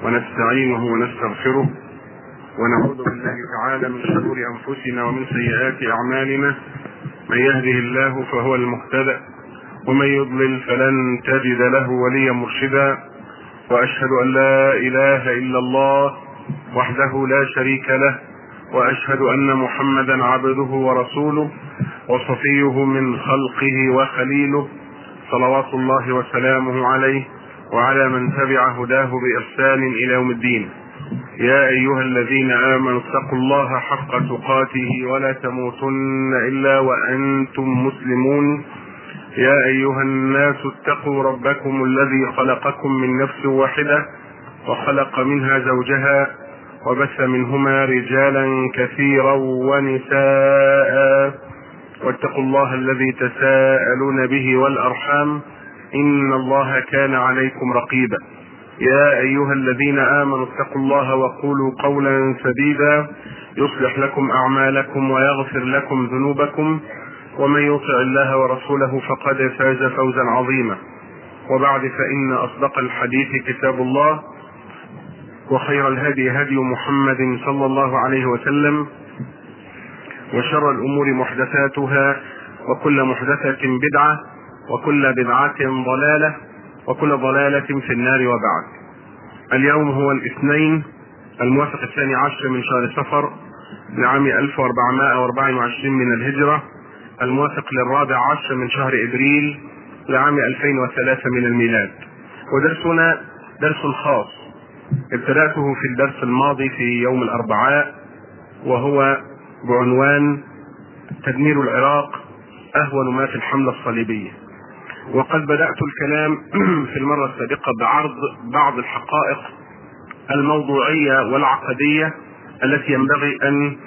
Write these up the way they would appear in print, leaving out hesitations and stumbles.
ونستعينه ونستغفره ونعوذ بالله تعالى من شرور أنفسنا ومن سيئات أعمالنا. من يهده الله فهو المهتدى ومن يضلل فلن تجد له وليا مرشدا. وأشهد أن لا إله إلا الله وحده لا شريك له، وأشهد أن محمدا عبده ورسوله وصفيه من خلقه وخليله، صلوات الله وسلامه عليه وعلى من تبع هداه بإحسان إلى يوم الدين. يا أيها الذين آمنوا اتقوا الله حق تقاته ولا تموتن إلا وأنتم مسلمون. يا أيها الناس اتقوا ربكم الذي خلقكم من نفس واحدة وخلق منها زوجها وبث منهما رجالا كثيرا ونساء، واتقوا الله الذي تساءلون به والأرحام إن الله كان عليكم رقيبا. يا أيها الذين آمنوا اتقوا الله وقولوا قولا سديدا يصلح لكم أعمالكم ويغفر لكم ذنوبكم، ومن يطع الله ورسوله فقد فاز فوزا عظيما. وبعد، فإن أصدق الحديث كتاب الله، وخير الهدي هدي محمد صلى الله عليه وسلم، وشر الأمور محدثاتها، وكل محدثة بدعة، وكل بدعة ضلالة، وكل ضلالة في النار. وبعد، اليوم هو الاثنين الموافق 12 من شهر صفر لعام 1424 من الهجرة، الموافق 14 من شهر إبريل لعام 2003 من الميلاد. ودرسنا درس خاص ابتدأته في الدرس الماضي في يوم الأربعاء، وهو بعنوان تدمير العراق أهون ما في الحملة الصليبية. وقد بدأت الكلام في المرة السابقة بعرض بعض الحقائق الموضوعية والعقدية التي ينبغي أن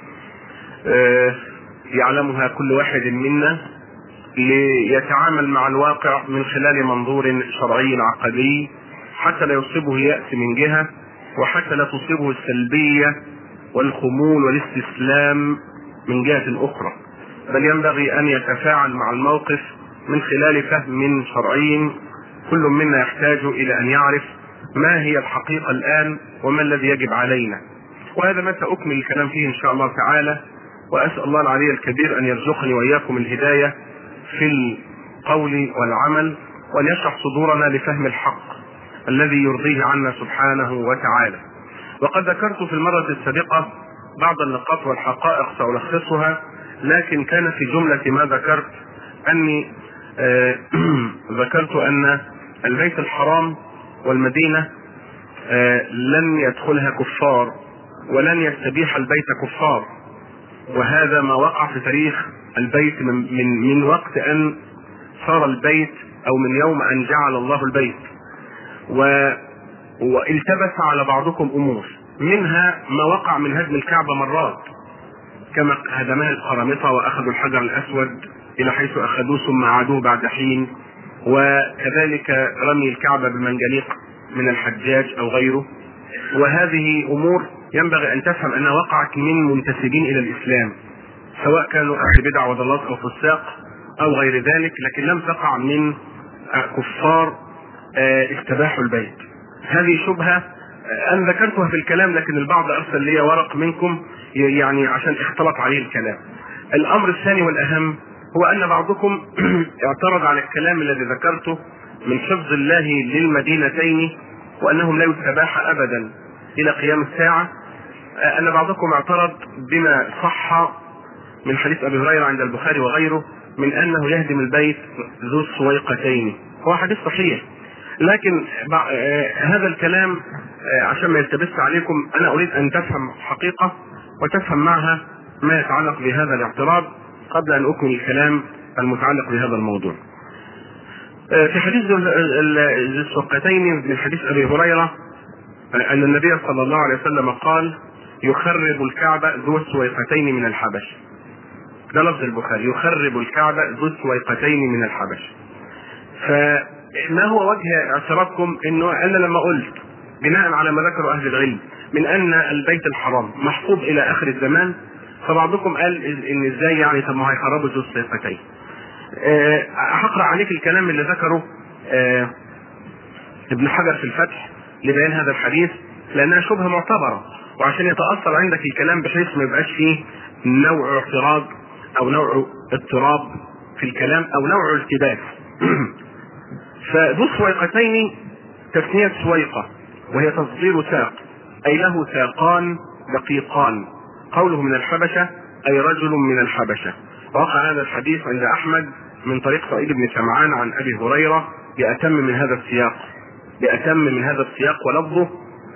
يعلمها كل واحد منا ليتعامل مع الواقع من خلال منظور شرعي عقدي، حتى لا يصيبه يأس من جهة، وحتى لا تصيبه السلبية والخمول والاستسلام من جهة أخرى، بل ينبغي أن يتفاعل مع الموقف من خلال فهم شرعي. كل منا يحتاج إلى أن يعرف ما هي الحقيقة الآن وما الذي يجب علينا، وهذا ما سأكمل الكلام فيه إن شاء الله تعالى. وأسأل الله العلي الكبير أن يرزقني وإياكم الهداية في القول والعمل، وأن يشرح صدورنا لفهم الحق الذي يرضيه عنا سبحانه وتعالى. وقد ذكرت في المرة السابقة بعض النقاط والحقائق سألخصها، لكن كان في جملة ما ذكرت أني ذكرت أن البيت الحرام والمدينة لن يدخلها كفار ولن يستبيح البيت كفار، وهذا ما وقع في تاريخ البيت من وقت أن صار البيت، أو من يوم أن جعل الله البيت. والتبس على بعضكم أمور، منها ما وقع من هدم الكعبة مرات، كما هدمها القرامطة وأخذوا الحجر الأسود إلى حيث أخذوه ثم عادوه بعد حين، وكذلك رمي الكعبة بالمنجنيق من الحجاج أو غيره. وهذه أمور ينبغي أن تفهم أنها وقعت من منتسبين إلى الإسلام، سواء كانوا أهل بدع وضلالات أو فساق أو غير ذلك، لكن لم تقع من كفار استباحوا البيت. هذه شبهة أنا ذكرتها في الكلام، لكن البعض أرسل لي ورق منكم يعني عشان اختلط عليه الكلام. الأمر الثاني والأهم هو أن بعضكم اعترض على الكلام الذي ذكرته من حفظ الله للمدينتين وأنهم لا يستباح أبدا إلى قيام الساعة. أن بعضكم اعترض بما صح من حديث أبي هريرة عند البخاري وغيره من أنه يهدم البيت ذو السويقتين. هو حديث صحيح، لكن هذا الكلام عشان ما يلتبس عليكم أنا أريد أن تفهم حقيقة وتفهم معها ما يتعلق بهذا الاعتراض قبل أن أكمل الكلام المتعلق بهذا الموضوع. في حديث ذو السويقتين من حديث أبي هريرة أن النبي صلى الله عليه وسلم قال: يخرب الكعبة ذو السويقتين من الحبش. ده لفظ البخاري، يخرب الكعبة ذو السويقتين من الحبش. فما هو وجه اعتراضكم؟ انه انا لما قلت بناء على ما ذكروا اهل العلم من ان البيت الحرام محفوظ الى اخر الزمان، فبعضكم قال ان ازاي يعني، طب ما هيخربوا ذو السويقتين. هقرا عليك الكلام اللي ذكره ابن حجر في الفتح لبيان هذا الحديث لانها شبهه معتبره، وعشان يتاثر عندك الكلام بحيث ما يبقاش فيه نوع اعتراض او نوع اضطراب في الكلام او نوع التباس. فذو السويقتين تثنية سويقة، وهي تصغير ساق، اي له ساقان دقيقان. قوله من الحبشة اي رجل من الحبشة. وقع هذا الحديث عند احمد من طريق سعيد بن سمعان عن ابي هريرة بأتم من هذا السياق، ولفظه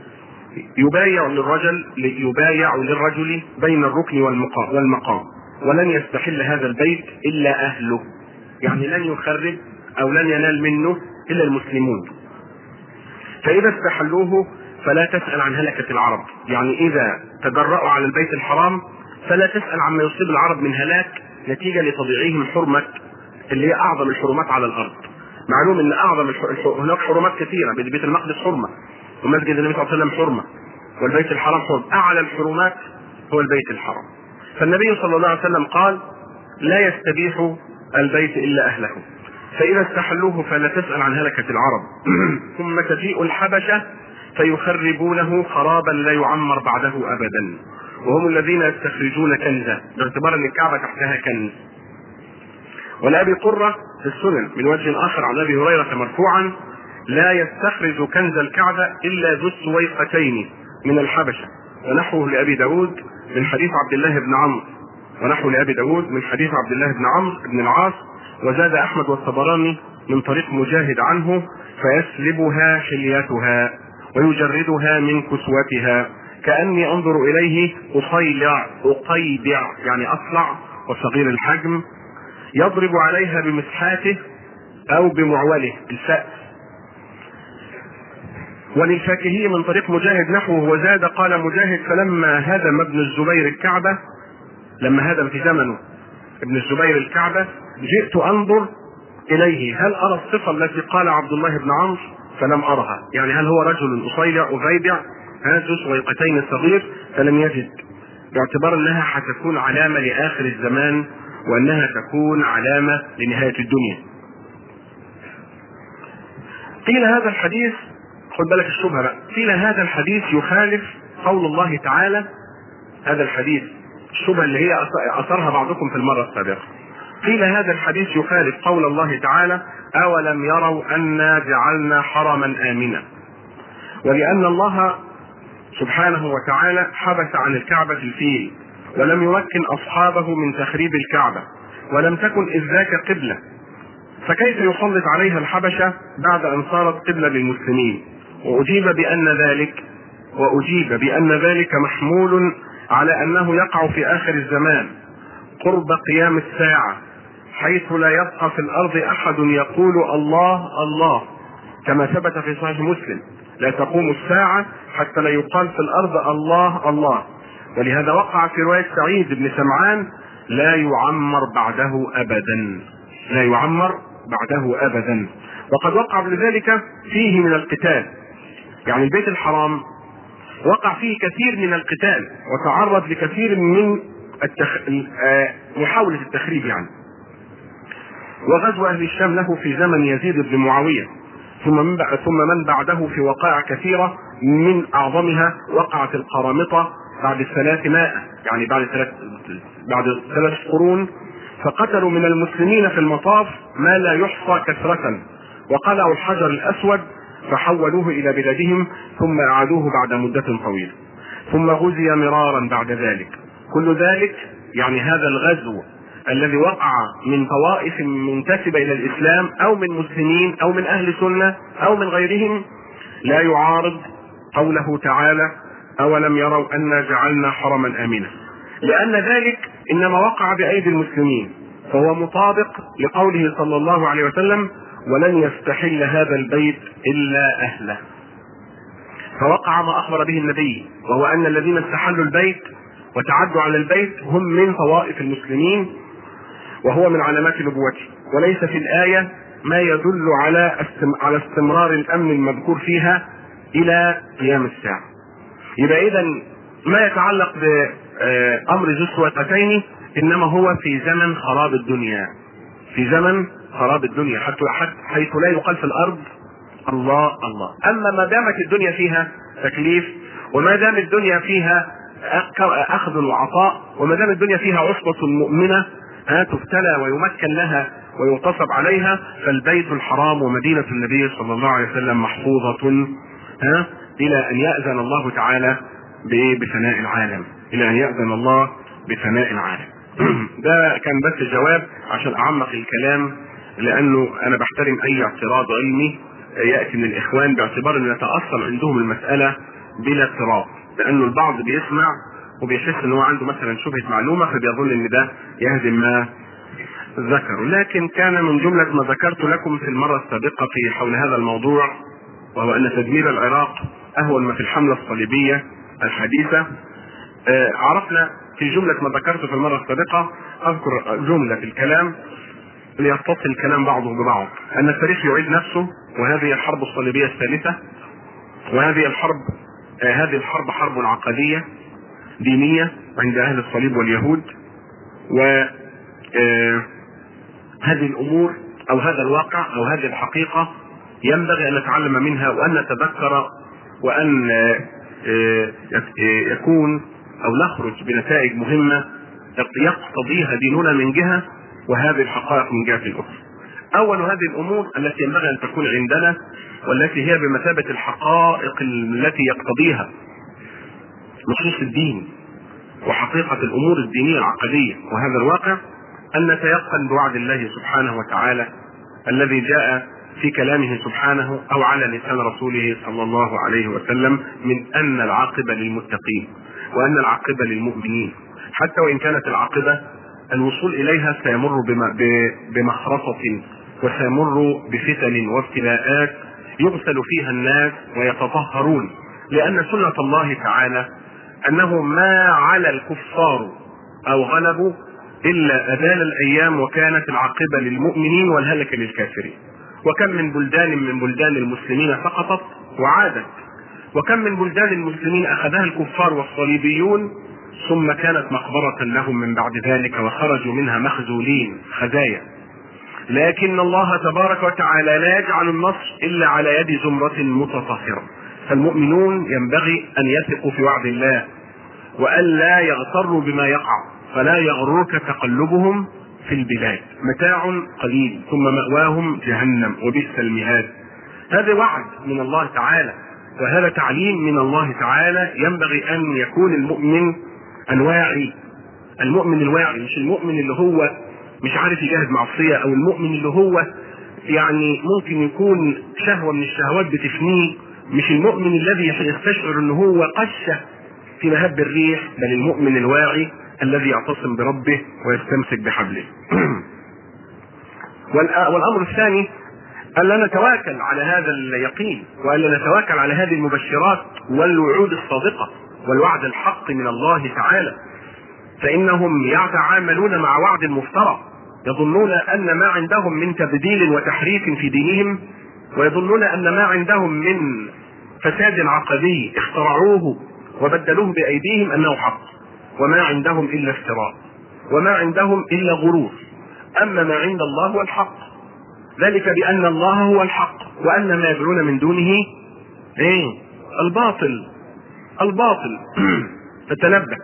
يبايع للرجل بين الركن والمقام، ولن يستحل هذا البيت الا اهله، يعني لن يخرب او لن ينال منه الا المسلمون. فاذا استحلوه فلا تسأل عن هلكة العرب، يعني اذا تجرأوا على البيت الحرام فلا تسأل عما يصيب العرب من هلاك نتيجة لتضييعهم حرمة اللي هي اعظم الحرمات على الارض. معلوم ان هناك حرمات كثيرة، بيت المقدس حرمة، ومسجد النبي صلى الله عليه وسلم حرمة، والبيت الحرام حرمة. اعلى الحرمات هو البيت الحرام. فالنبي صلى الله عليه وسلم قال لا يستبيح البيت الا اهله، فاذا استحلوه فلا تسأل عن هلكة العرب. ثم تجيء الحبشة فيخربونه خرابا لا يعمر بعده ابدا، وهم الذين يستخرجون كنزه، باعتبار ان الكعبة تحتها كنز. ولأبي قرة في السنن من وجه آخر عن أبي هريرة مرفوعا لا يستخرج كنز الكعبة إلا ذو السويقتين من الحبشة. ونحوه لأبي داود من حديث عبد الله بن عمرو بن العاص. وزاد أحمد والطبراني من طريق مجاهد عنه فيسلبها حليتها ويجردها من كسوتها كأني أنظر إليه أقيبع يعني أصلع وصغير الحجم، يضرب عليها بمسحاته او بمعوله الفأس. وللفاكهي من طريق مجاهد نحوه. وزاد قال مجاهد فلما هدم ابن الزبير الكعبة، لما هدم في زمنه ابن الزبير الكعبة جئت انظر اليه هل ارى الصفة التي قال عبد الله بن عمرو فلم ارها، يعني هل هو رجل اصيلع اغيبع هذا سويقتين صغير، فلم يجد، باعتبار انها حتكون علامة لاخر الزمان وانها تكون علامة لنهاية الدنيا. قيل هذا الحديث، خد بالك الشبهة بقى، قيل هذا الحديث يخالف قول الله تعالى. هذا الحديث الشبهة اللي هي اثرها بعضكم في المرة السابقة. قيل هذا الحديث يخالف قول الله تعالى اولم يروا انا جعلنا حرما امنا، ولان الله سبحانه وتعالى حبس عن الكعبة الفيل ولم يمكن اصحابه من تخريب الكعبة، ولم تكن اذ ذاك قبلة، فكيف يسلط عليها الحبشة بعد ان صارت قبلة للمسلمين؟ واجيب بان ذلك محمول على انه يقع في اخر الزمان قرب قيام الساعة، حيث لا يبقى في الارض احد يقول الله الله، كما ثبت في صحيح مسلم لا تقوم الساعة حتى لا يقال في الارض الله الله. ولهذا وقع في رواية سعيد بن سمعان لا يعمر بعده ابدا. وقد وقع بذلك فيه من القتال، يعني البيت الحرام وقع فيه كثير من القتال وتعرض لكثير من محاولة التخريب يعني. وغزو اهل الشام له في زمن يزيد بن معاوية، ثم من بعده في وقائع كثيرة، من اعظمها وقعت القرامطة بعد 300، يعني بعد 3 قرون، فقتلوا من المسلمين في المطاف ما لا يحصى كثرة، وقلعوا الحجر الاسود فحولوه الى بلادهم ثم اعادوه بعد مدة طويلة، ثم غزي مرارا بعد ذلك. كل ذلك يعني هذا الغزو الذي وقع من طوائف منتسبة الى الاسلام او من مسلمين او من اهل سنة او من غيرهم لا يعارض قوله تعالى اولم يروا انا جعلنا حرما امنا، لان ذلك انما وقع بايدي المسلمين، فهو مطابق لقوله صلى الله عليه وسلم ولن يستحل هذا البيت الا اهله. فوقع ما اخبر به النبي، وهو ان الذين استحلوا البيت وتعدوا على البيت هم من طوائف المسلمين، وهو من علامات نبوته، وليس في الآية ما يدل على استمرار الامن المذكور فيها الى قيام الساعة. يبقى اذا ما يتعلق بامر ذو السويقتين انما هو في زمن خراب الدنيا، حيث لا يقال في الارض الله الله. اما ما دامت الدنيا فيها تكليف وما دام الدنيا فيها اخذ وعطاء، وما دام الدنيا فيها عصبة مؤمنة تبتلى ويمكن لها ويغتصب عليها، فالبيت الحرام ومدينة النبي صلى الله عليه وسلم محفوظة الى ان يأذن الله تعالى بفناء العالم، الى ان يأذن الله بفناء العالم. ده كان بس جواب عشان اعمق الكلام، لانه انا بحترم اي اعتراض علمي يأتي من الاخوان، باعتبار ان يتأصل عندهم المسألة بلا اضطراب، لانه البعض بيسمع وبيحس ان هو عنده مثلا شبهة معلومة فبيظن ان ده يهدم ما ذكر. لكن كان من جملة ما ذكرت لكم في المرة السابقة في حول هذا الموضوع، وهو ان تدمير العراق اهون ما في الحملة الصليبية الحديثة. عرفنا في جملة ما ذكرته في المرة السابقة، اذكر جملة في الكلام ليتصل الكلام بعضه ببعض، ان التاريخ يعيد نفسه، وهذه الحرب الصليبية الثالثة، وهذه الحرب حرب عقدية دينية عند اهل الصليب واليهود. وهذه الامور او هذا الواقع او هذه الحقيقة ينبغي ان نتعلم منها، وان نتذكر، وان يكون او نخرج بنتائج مهمة يقتضيها ديننا من جهة، وهذه الحقائق من جهة اخرى. اول هذه الامور التي ينبغي ان تكون عندنا، والتي هي بمثابة الحقائق التي يقتضيها نصوص الدين وحقيقة الامور الدينية العقدية وهذا الواقع، ان نتيقن بوعد الله سبحانه وتعالى الذي جاء في كلامه سبحانه او على لسان رسوله صلى الله عليه وسلم، من ان العاقبة للمتقين وان العاقبة للمؤمنين، حتى وان كانت العاقبة الوصول اليها سيمر بمخرصة وسيمر بفتن وابتلاءات يغسل فيها الناس ويتطهرون، لان سنة الله تعالى انه ما على الكفار او غلبوا الا ازال الايام، وكانت العاقبة للمؤمنين والهلك للكافرين. وكم من بلدان المسلمين سقطت وعادت، وكم من بلدان المسلمين اخذها الكفار والصليبيون ثم كانت مقبرة لهم من بعد ذلك، وخرجوا منها مخذولين خزايا. لكن الله تبارك وتعالى لا يجعل النصر الا على يد زمرة متطهرة، فالمؤمنون ينبغي ان يثقوا في وعد الله وان لا يغتروا بما يقع، فلا يغررك تقلبهم في البلاد، متاع قليل ثم مأواهم جهنم وبئس المهاد. هذا وعد من الله تعالى، وهذا تعليم من الله تعالى. ينبغي ان يكون المؤمن الواعي، المؤمن الواعي، مش المؤمن اللي هو مش عارف يجاهد معصية، او المؤمن اللي هو يعني ممكن يكون شهوة من الشهوات بتفنيه، مش المؤمن الذي يستشعر ان هو قشة في مهب الريح، بل المؤمن الواعي الذي يعتصم بربه ويستمسك بحبله. والامر الثاني الا نتواكل على هذا اليقين، والا نتواكل على هذه المبشرات والوعود الصادقة والوعد الحق من الله تعالى، فانهم يتعاملون مع وعد مفترى، يظنون ان ما عندهم من تبديل وتحريف في دينهم، ويظنون ان ما عندهم من فساد عقدي اخترعوه وبدلوه بايديهم انه حق، وما عندهم الا افتراء، وما عندهم الا غرور. اما ما عند الله هو الحق، ذلك بان الله هو الحق، وان ما يدعون من دونه الباطل. فتنبه.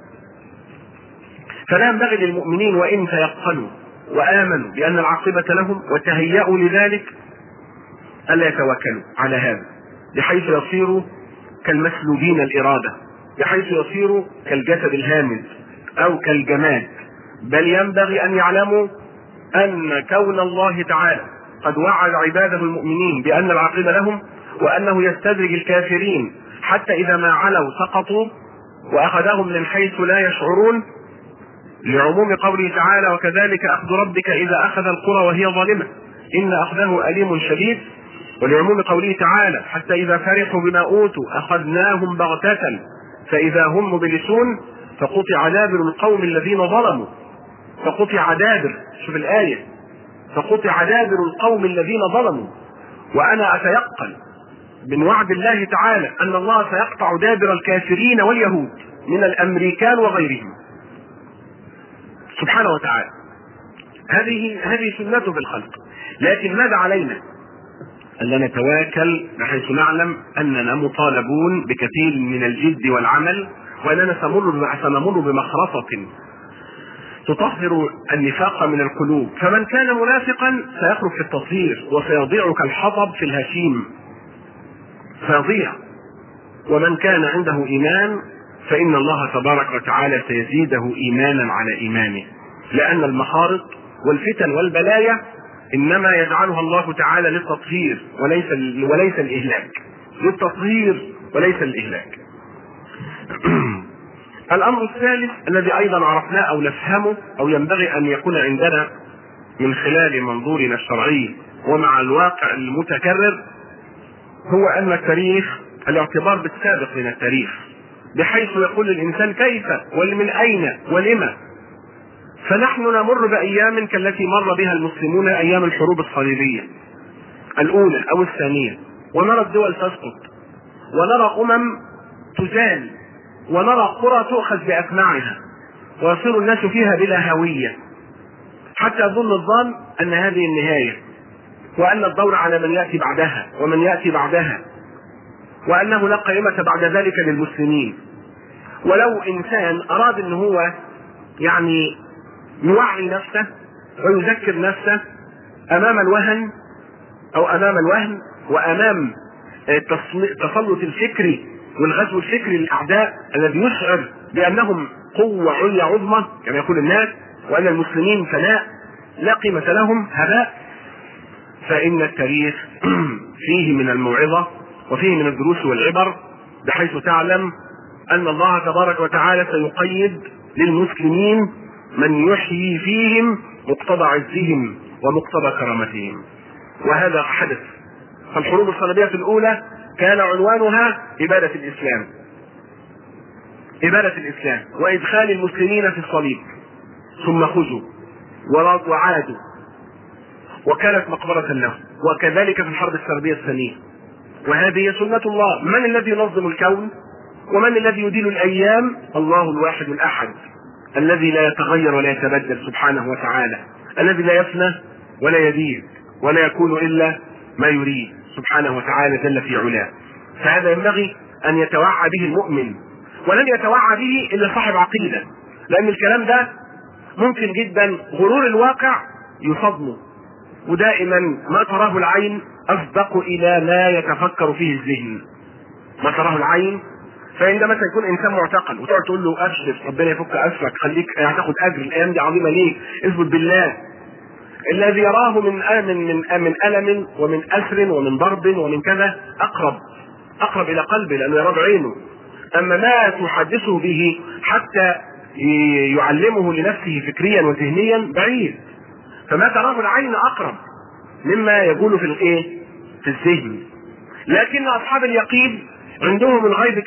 فلا ينبغي للمؤمنين وان تيقنوا وامنوا بان العاقبة لهم وتهيأوا لذلك الا يتوكلوا على هذا، بحيث يصيروا كالمسلوبين الإرادة، بحيث يصيروا كالجسد الهامد أو كالجماد، بل ينبغي أن يعلموا أن كون الله تعالى قد وعد عباده المؤمنين بأن العاقبة لهم، وأنه يستدرج الكافرين حتى إذا ما علوا سقطوا، وأخذهم من حيث لا يشعرون، لعموم قوله تعالى: وكذلك أخذ ربك إذا أخذ القرى وهي ظالمة إن أخذه أليم شديد، ولعموم قوله تعالى: حتى إذا فرحوا بما أوتوا أخذناهم بغتة فإذا هم مبلسون فقطع دابر القوم الذين ظلموا. فقطع دابر، شوف الآية، فقطع دابر القوم الذين ظلموا. وأنا أتيقن من وعد الله تعالى أن الله سيقطع دابر الكافرين واليهود من الأمريكان وغيرهم سبحانه وتعالى. هذه سنته في الخلق. لكن ماذا علينا؟ ألا نتواكل بحيث نعلم أننا مطالبون بكثير من الجد والعمل، وأننا سنمر بمخرصة تطهر النفاق من القلوب. فمن كان منافقا سيخرج في التطهير وسيضيع كالحطب في الهشيم، سيضيع. ومن كان عنده إيمان فإن الله تبارك وتعالى سيزيده إيمانا على إيمانه، لأن المخارط والفتن والبلايا إنما يجعلها الله تعالى للتطهير وليس الإهلاك، للتطهير وليس الإهلاك. الأمر الثالث الذي أيضا عرفناه أو نفهمه أو ينبغي أن يكون عندنا من خلال منظورنا الشرعي ومع الواقع المتكرر، هو أن التاريخ الاعتبار بالسابق من التاريخ، بحيث يقول الإنسان كيف ومن أين ولما. فنحن نمر بأيام كالتي مر بها المسلمون أيام الحروب الصليبية الأولى أو الثانية، ونرى الدول تسقط، ونرى تزال، ونرى قرى تؤخذ بأكمعها، ويصير الناس فيها بلا هوية، حتى يظن الظان أن هذه النهاية، وأن الدور على من يأتي بعدها ومن يأتي بعدها، وأنه لا قيمة بعد ذلك للمسلمين. ولو إنسان أراد أن هو يعني يوعي نفسه ويذكر نفسه أمام الوهن أو أمام الوهن وأمام التسلط الفكري والغزو الفكري للأعداء الذي يشعر بأنهم قوة عليا عظمى كما يقول الناس، وأن المسلمين فناء لا قيمة لهم هباء، فإن التاريخ فيه من الموعظة وفيه من الدروس والعبر، بحيث تعلم أن الله تبارك وتعالى سيقيد للمسلمين من يحيي فيهم مقتضى عزهم ومقتضى كرامتهم. وهذا حدث. فالحروب الصليبية الأولى كان عنوانها إبادة الإسلام، إبادة الإسلام وإدخال المسلمين في الصليب، ثم خذوا وعادوا، وكانت مقبرة له. وكذلك في الحرب الصليبية الثانية. وهذه سنة الله. من الذي ينظم الكون ومن الذي يدير الأيام؟ الله الواحد الأحد الذي لا يتغير ولا يتبدل سبحانه وتعالى، الذي لا يفنى ولا يبيد ولا يكون إلا ما يريد سبحانه وتعالى جل في علاه. فهذا ينبغي أن يتوعى به المؤمن، ولن يتوعى به إلا صاحب عقيدة، لأن الكلام ده ممكن جدا غرور الواقع يصدمه، ودائما ما تراه العين أصدق إلى ما يتفكر فيه الذهن. ما تراه العين، فعندما يكون إنسان معتقل وتقعد تقول له أبشر ربنا يفك أسرك، خليك هتاخد أجر، الأيام دي عظيمة ليك، اثبت بالله. الذي يراه من ألم ومن أسر ومن ضرب ومن كذا أقرب إلى قلبه، لأنه يرى بعينه. أما ما تحدثه به حتى يعلمه لنفسه فكريا وذهنيا بعيد. فما تراه العين أقرب مما يقول في الذهن. لكن أصحاب اليقين عندهم الغيب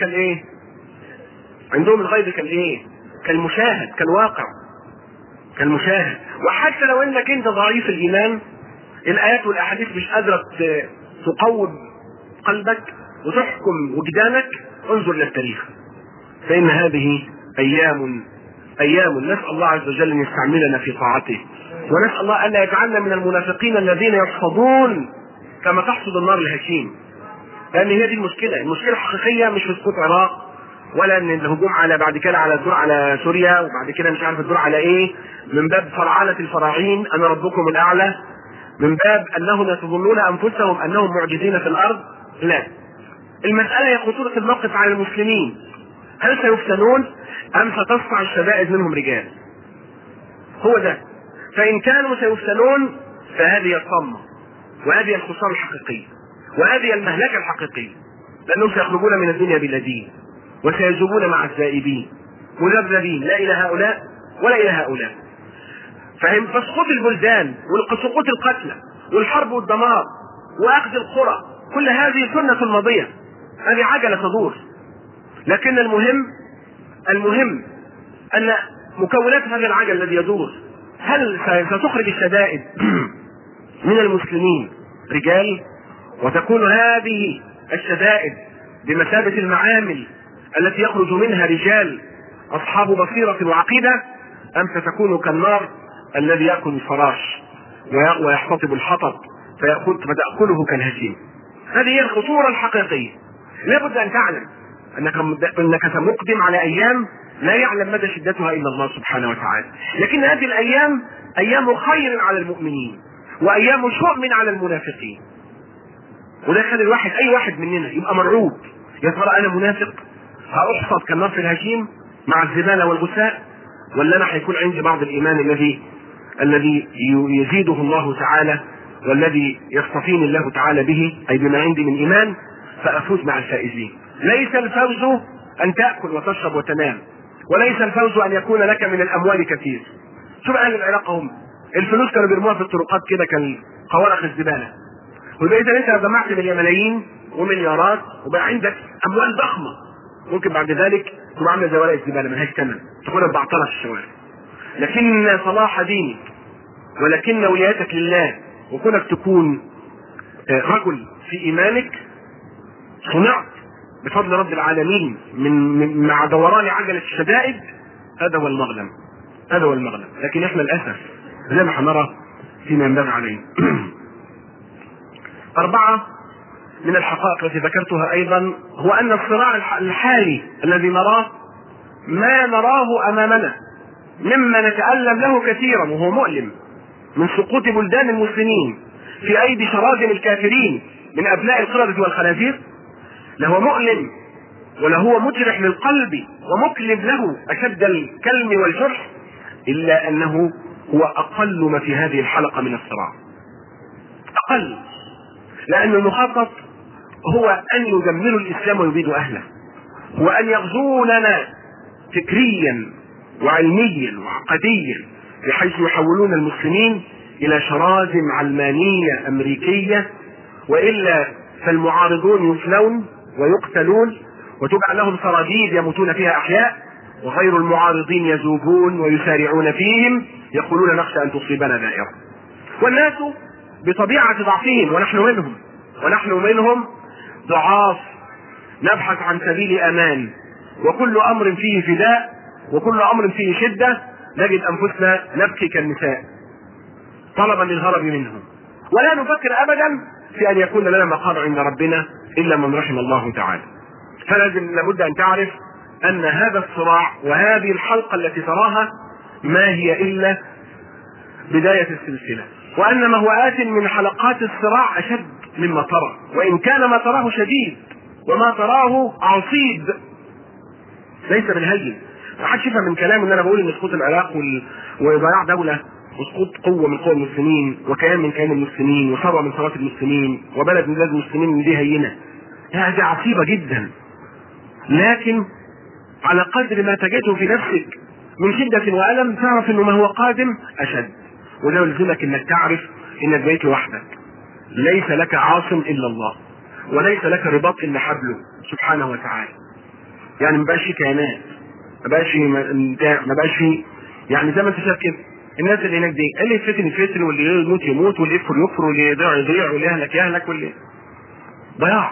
عندهم الغيب كالمشاهد، كالمشاهد. وحتى لو انك انت ضعيف الايمان، الايات والاحاديث مش قادره تقوم قلبك وتحكم وجدانك، انظر للتاريخ، فان هذه ايام نسال الله عز وجل ان يستعملنا في طاعته، ونسال الله ان لا يجعلنا من المنافقين الذين يحصدون كما تحصد النار الهشيم. لان هي دي المشكله الحقيقيه، مش في سقوط العراق، ولا ان الهجوم على بعد كده على الدور على سوريا، وبعد كده مش عارف الدور على ايه، من باب فرعانة الفراعين انا ربكم الاعلى، من باب انهم يظنون انفسهم انهم معجزين في الارض. لا، المسألة هي خطورة الموقف على المسلمين. هل سيفتنون ام ستصنع الشدائد منهم رجال؟ هو ده. فان كانوا سيفتنون فهذه الصمة، وهذه الخسارة الحقيقية، وهذه المهلكة الحقيقية، لانهم سيخرجون من الدنيا بلا دين، وسيذوبون مع الزائبين مذبذبين، لا الى هؤلاء ولا الى هؤلاء. فسقوط البلدان وسقوط القتلى والحرب والدمار واخذ القرى، كل هذه سنة ماضية، هذه عجلة تدور. لكن المهم ان مكونات هذا العجل الذي يدور، هل ستخرج الشدائد من المسلمين رجال، وتكون هذه الشدائد بمثابة المعامل التي يخرج منها رجال أصحاب بصيرة وعقيدة، أم ستكون كالنار الذي يأكل الفراش ويحتطب الحطب فتأكله كالهشيم. هذه هي الخطورة الحقيقية. لابد أن تعلم أنك سمقدم على أيام لا يعلم مدى شدتها إلا الله سبحانه وتعالى، لكن هذه الأيام أيام خير على المؤمنين وأيام شؤم على المنافقين. وده يخلي الواحد، أي واحد مننا، يبقى مرعوب. يا ترى أنا منافق هأحصد كالنار في الهشيم مع الزبالة والغثاء، ولا أنا هيكون عندي بعض الإيمان الذي يزيده الله تعالى والذي يصطفيني الله تعالى به، أي بما عندي من إيمان، فأفوز مع الفائزين. ليس الفوز أن تأكل وتشرب وتنام، وليس الفوز أن يكون لك من الأموال كثير. شوف أهل العراق هم الفلوس كانوا بيرموها في الطرقات كده كقوارق الزبالة. ويبقى إذا أنت جمعت ملايين ومليارات وبقى عندك أموال ضخمة، ممكن بعد ذلك تبقى عاملة زي ورق الزبالة ملهاش ثمن، تكون بعطلة في الشوارع. لكن صلاح دينك ولكن ولايتك لله وكونك تكون رجل في إيمانك صنعت بفضل رب العالمين مع دوران عجلة الشدائد، هذا هو المغنم، هذا هو المغنم. لكن احنا للأسف زي ما هنرى فيما ينبغي عليه. 4 من الحقائق التي ذكرتها أيضا هو أن الصراع الحالي الذي نراه ما نراه أمامنا مما نتألم له كثيرا، وهو مؤلم، من سقوط بلدان المسلمين في أيدي شراذم الكافرين من أبناء القردة والخنازير، لهو مؤلم ولهو مجرح للقلب ومكلب له أشد الكلم والجرح، إلا أنه هو أقل ما في هذه الحلقة من الصراع. أقل، لأن المخطط هو أن يدمروا الإسلام ويبيدوا أهله، وأن يغزوننا فكريا وعلميا وعقديا، بحيث يحولون المسلمين إلى شراذم علمانية أمريكية، وإلا فالمعارضون يفنون ويقتلون وتبع لهم سراديب يموتون فيها أحياء، وغير المعارضين يذوبون ويسارعون فيهم، يقولون نخشى أن تصيبنا دائرة. والناس بطبيعة ضعفهم، ونحن منهم ضعاف، نبحث عن سبيل أمان، وكل أمر فيه فداء وكل أمر فيه شدة نجد أنفسنا نبكي كالنساء طلبا للهرب منه، ولا نفكر أبدا في أن يكون لنا مقام عند ربنا إلا من رحم الله تعالى. لابد أن تعرف أن هذا الصراع وهذه الحلقة التي تراها ما هي إلا بداية السلسلة، وأن ما هو آت من حلقات الصراع أشد مما ترى، وإن كان ما تراه شديد وما تراه عصيب ليس بالهين. ما حدش يفهم من كلام ان انا بقول ان سقوط العراق وضياع دولة وسقوط قوة من قوى المسلمين وكيان من كيان المسلمين وثروة من ثروات المسلمين وبلد من بلاد المسلمين دي هينة، هذه عصيبة جدا، لكن على قدر ما تجده في نفسك من شدة وألم تعرف انه ما هو قادم أشد. وده يلزمك انك تعرف انك بقيت لوحدك، ليس لك عاصم الا الله، وليس لك رباط الا حبله سبحانه وتعالى. يعني ما بقاش كيانات، ما بقاش يعني زي ما انت شايف كده الناس اللي هناك دي، اللي يتفتن يتفتن، واللي يموت يموت، واللي يكفر يكفر، واللي يضيع يضيع، واللي يهلك يهلك، واللي ضياع.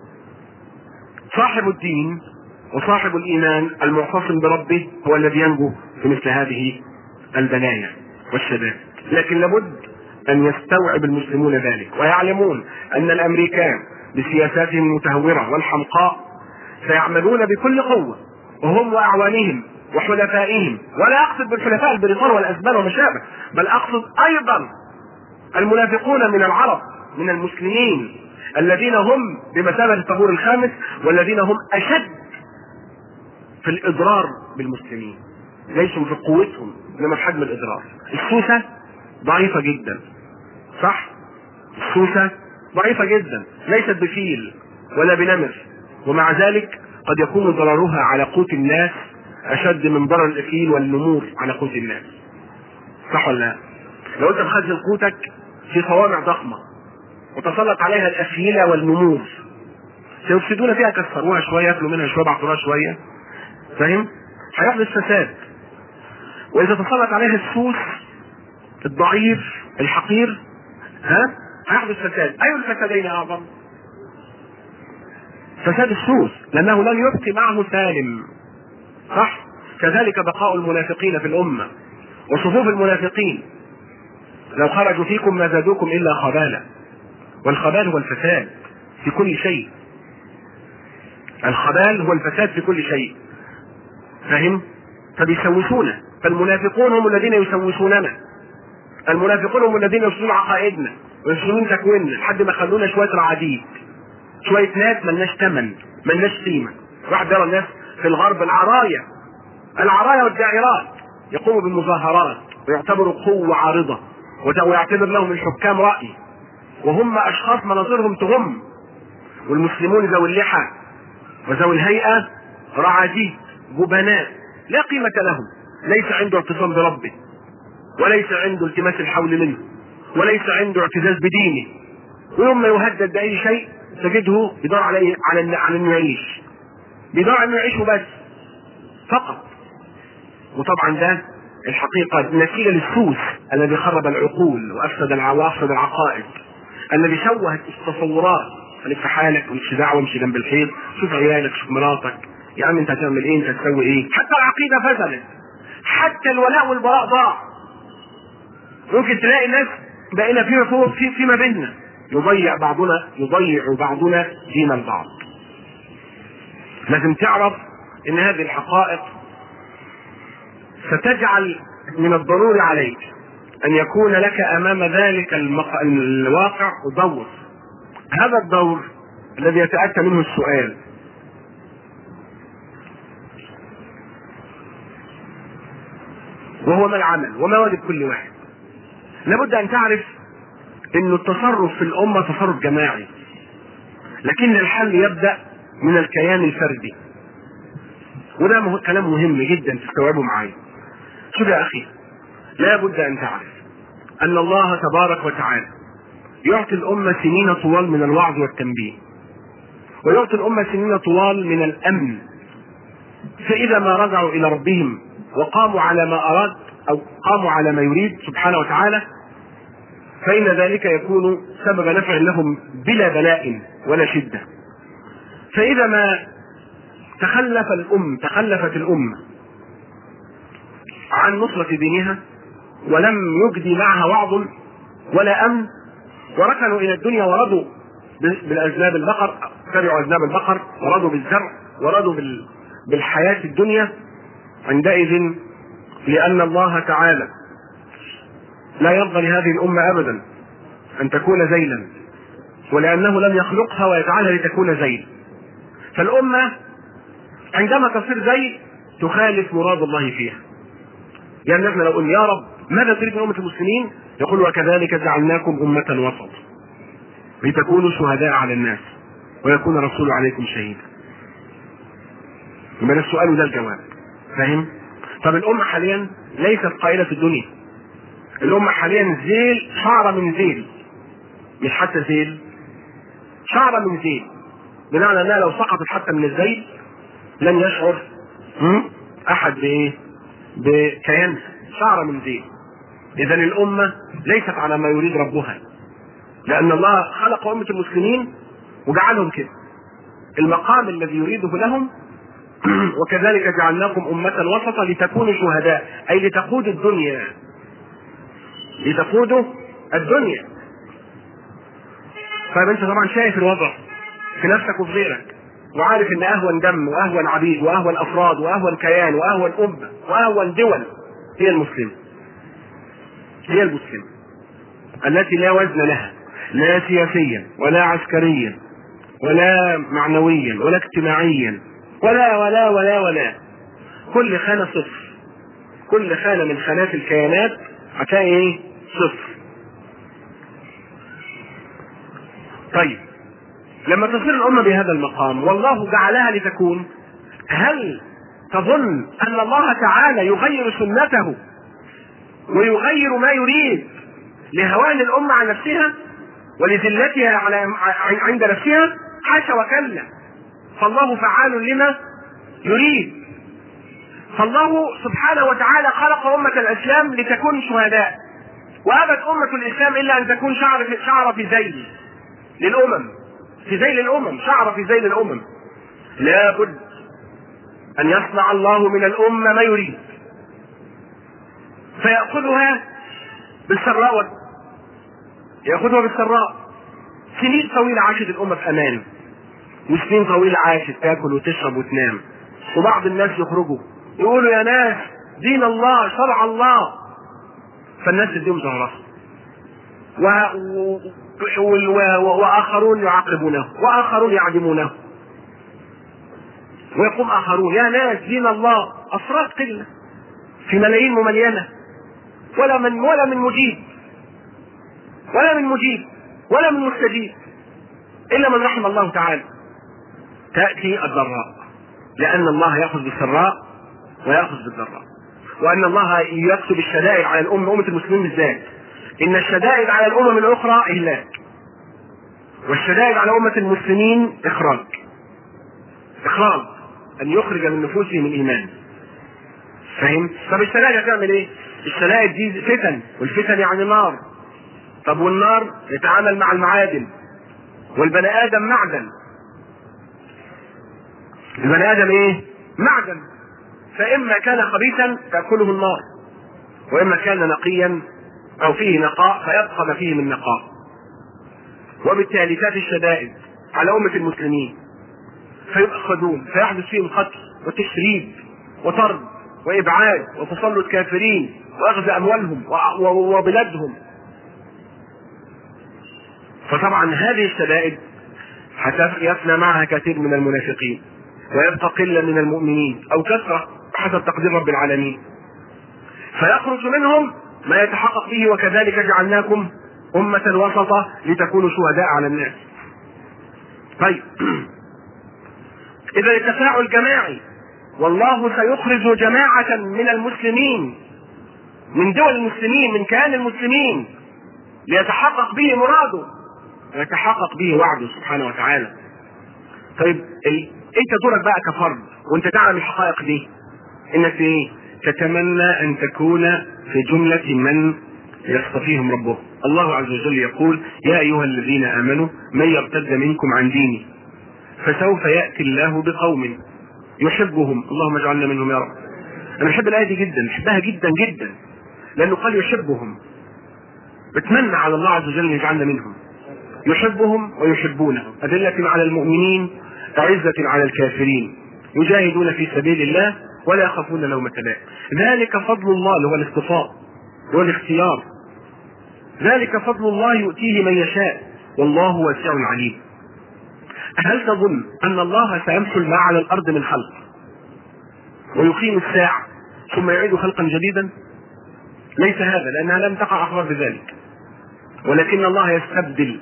صاحب الدين وصاحب الإيمان المعتصم بربه هو الذي ينجو في مثل هذه البلايا والشدائد. لكن لابد أن يستوعب المسلمون ذلك ويعلمون أن الأمريكان بسياساتهم المتهورة والحمقاء سيعملون بكل قوة، وهم وأعوانهم وحلفائهم، ولا أقصد بالحلفاء البريطان والأسبان وما شابه، بل أقصد أيضا المنافقون من العرب من المسلمين الذين هم بمثابة الطابور الخامس، والذين هم أشد في الإضرار بالمسلمين، ليسوا في قوتهم إنما في حجم الإضرار. السوسة ضعيفة جدا، صح؟ السوسة ضعيفة جدا، ليست بفيل ولا بنمر، ومع ذلك قد يكون ضررها على قوت الناس أشد من ضرر الفيل والنمور على قوت الناس، صح ولا لا؟ لو أنت مخزن قوتك في صوامع ضخمة وتسلط عليها الأفيلة والنمور سيفسدون فيها، كسروها شوية، يأكلوا منها شوية، بعطروها شوية، فاهم؟ هيحدث فساد. وإذا تسلط عليها السوس الضعيف الحقير هيحدث فساد. أي الفسادين أعظم؟ فساد السوس، لأنه لن يبقي معه سالم، صح؟ كذلك بقاء المنافقين في الأمة وصفوف المنافقين، لو خرجوا فيكم ما زادوكم إلا خبالا، والخبال هو الفساد في كل شيء. الخبال هو الفساد في كل شيء. فهم؟ فبيسوسونا. فالمنافقون هم الذين يسوسوننا. المنافقون هم الذين يفسدون عقائدنا ويفسدون تكويننا لحد ما خلونا شويه رعاديد، شويه ناس ملناش ثمن، ملناش قيمه. واحد يرى الناس في الغرب العرايا والدائرات يقوموا بالمظاهرات ويعتبروا قوه عارضه ويعتبر لهم الحكام راي، وهم اشخاص مناظرهم تغم. والمسلمون ذوي اللحى وذوي الهيئه رعاديد جبناء لا قيمه لهم، ليس عنده اعتصام بربه، وليس عنده التماس الحول منه، وليس عنده اعتزاز بدينه. ويوم ما يهدد باي شيء تجده بيدور على انه يعيش، بيدور على انه يعيش وبس فقط. وطبعا ده الحقيقه نتيجه للسوس الذي خرب العقول وافسد العقائد، الذي شوه التصورات. خليك في حالك ومش دعوه، امشي جنب الحيط، شوف عيالك، شوف مراتك، يا عم انت هتعمل ايه، انت هتسوي ايه. حتى العقيده فسدت، حتى الولاء والبراء ضاع. ممكن تلاقي ناس بقينا فيما بيننا يضيع بعضنا دين البعض. لازم تعرف ان هذه الحقائق ستجعل من الضروري عليك ان يكون لك امام ذلك الواقع دور. هذا الدور الذي يتأتى منه السؤال: وهو ما العمل وما واجب كل واحد. لابد ان تعرف ان التصرف في الامة تصرف جماعي، لكن الحل يبدأ من الكيان الفردي. وده كلام مهم جدا تستوعبه معايا. شوف يا اخي، لابد ان تعرف ان الله تبارك وتعالى يعطي الامة سنين طوال من الوعظ والتنبيه، ويعطي الامة سنين طوال من الامن. فاذا ما رجعوا الى ربهم وقاموا على ما اراد او قاموا على ما يريد سبحانه وتعالى، فإن ذلك يكون سبب نفع لهم بلا بلاء ولا شدة. فإذا ما تخلفت الأمة عن نصرة دينها ولم يجدي معها وعظ ولا أمن، وركنوا إلى الدنيا ورضوا بالأذناب البقر، تبعوا أذناب البقر، ورضوا بالزرع، ورضوا بالحياة الدنيا، عندئذ لأن الله تعالى لا يرضى لهذه الأمة أبدا أن تكون ذيلا، ولأنه لم يخلقها ويجعلها لتكون ذيل. فالأمة عندما تصير ذيل تخالف مراد الله فيها. يعني احنا لو قلنا يا رب ماذا تريد من أمة المسلمين؟ يقول: وكذلك جعلناكم أمة وسط لتكونوا شهداء على الناس ويكون الرسول عليكم شهيدا. من السؤال وده الجواب. فاهم؟ طب الأمة حاليا ليست قائلة في الدنيا. الأمة حاليا ذيل، شعرة من ذيل، مش حتى ذيل، شعرة من ذيل، بمعنى أنها لو سقطت حتى من الذيل لن يشعر أحد بكيانها. شعرة من ذيل. إذن الأمة ليست على ما يريد ربها، لأن الله خلق أمة المسلمين وجعلهم كده المقام الذي يريده لهم. وكذلك جعلناكم أمة وسطا لتكونوا شهداء، أي لتقودوا الدنيا، لتقودوا الدنيا. فانت طبعا شايف الوضع في نفسك وفي غيرك، وعارف ان اهون دم واهون عبيد واهون افراد واهون كيان واهون امه واهون دول هي المسلمه، هي المسلمه التي لا وزن لها، لا سياسيا ولا عسكريا ولا معنويا ولا اجتماعيا ولا ولا ولا ولا. كل خانه صفر، كل خانه من خانات الكيانات هتلاقي ايه؟ صفر. طيب لما تصير الأمة بهذا المقام والله جعلها لتكون، هل تظن أن الله تعالى يغير سنته ويغير ما يريد لهوان الأمة عن نفسها ولذلتها عند نفسها؟ حاشا وكلا. فالله فعال لما يريد. فالله سبحانه وتعالى خلق أمة الإسلام لتكون شهداء، وأبت أمة الإسلام إلا أن تكون شعر في ذيل للأمم، في ذيل الأمم، شعر في ذيل الأمم. لا بد أن يصنع الله من الأمة ما يريد، فيأخذها بالسراء، يأخذها بالسراء، سنين طويلة عاشت الأمة في أمان، وسنين طويلة عاشت تاكل وتشرب وتنام، وبعض الناس يخرجوا يقولوا يا ناس دين الله شرع الله، فالناس تديهم ظهرها وآخرون يعاقبونه وآخرون يعدمونه، ويقوم آخرون يا ناس دين الله، أفراد قلة في ملايين مملينة، ولا من مجيب ولا من مستجيب إلا من رحم الله تعالى. تأتي الضراء، لأن الله يأخذ بالسراء ويأخذ بالضراء، وأن الله يكتب الشدائد على أمة المسلمين بالذات. إن الشدائد على الأمم الأخرى إهلاك، والشدائد على أمة المسلمين إخراج أن يخرج من نفوسهم الإيمان. فهم؟ طب الشدائد هتعمل إيه؟ الشدائد دي فتن، والفتن يعني نار. طب والنار يتعامل مع المعادن، والبني آدم معدن. البني آدم إيه؟ معدن. فإما كان خبيثا تأكله النار، وإما كان نقيا أو فيه نقاء فيبقى ما فيه من نقاء. وبالتالي تأتي الشدائد على أمة المسلمين فيؤخذون، فيحدث فيهم قتل وتشريد وطرد وإبعاد وتسلط كافرين وأخذ أموالهم وبلادهم. فطبعا هذه الشدائد يفنى معها كثير من المنافقين، ويبقى قلة من المؤمنين أو كثرة حسب تقدير رب العالمين، فيخرج منهم ما يتحقق به وكذلك جعلناكم أمة وسطة لتكونوا شهداء على الناس. طيب إذا التفاعل جماعي، والله سيخرج جماعة من المسلمين من دول المسلمين من كيان المسلمين ليتحقق به مراده ويتحقق به وعده سبحانه وتعالى. طيب انت دورك بقى كفرد وانت تعلم الحقائق دي، انك ايه؟ تتمنى ان تكون في جملة من يصطفيهم ربه. الله عز وجل يقول يا ايها الذين امنوا من يرتد منكم عن ديني فسوف يأتي الله بقوم يحبهم. اللهم اجعلنا منهم يا رب. انا بحب الايه دي جدا، بحبها جدا جدا، لانه قال يحبهم. بتمنى على الله عز وجل يجعلنا منهم. يحبهم ويحبونه، أذلة على المؤمنين أعزة على الكافرين، يجاهدون في سبيل الله ولا يخافون لومة لائم. ذلك فضل الله، اللي هو الاصطفاء والاختيار. ذلك فضل الله يؤتيه من يشاء والله واسع عليم. هل تظن أن الله سيمحل ما على الأرض من خلق ويقيم الساعة ثم يعيد خلقا جديدا؟ ليس هذا، لأنها لم تقع أخبار بذلك، ولكن الله يستبدل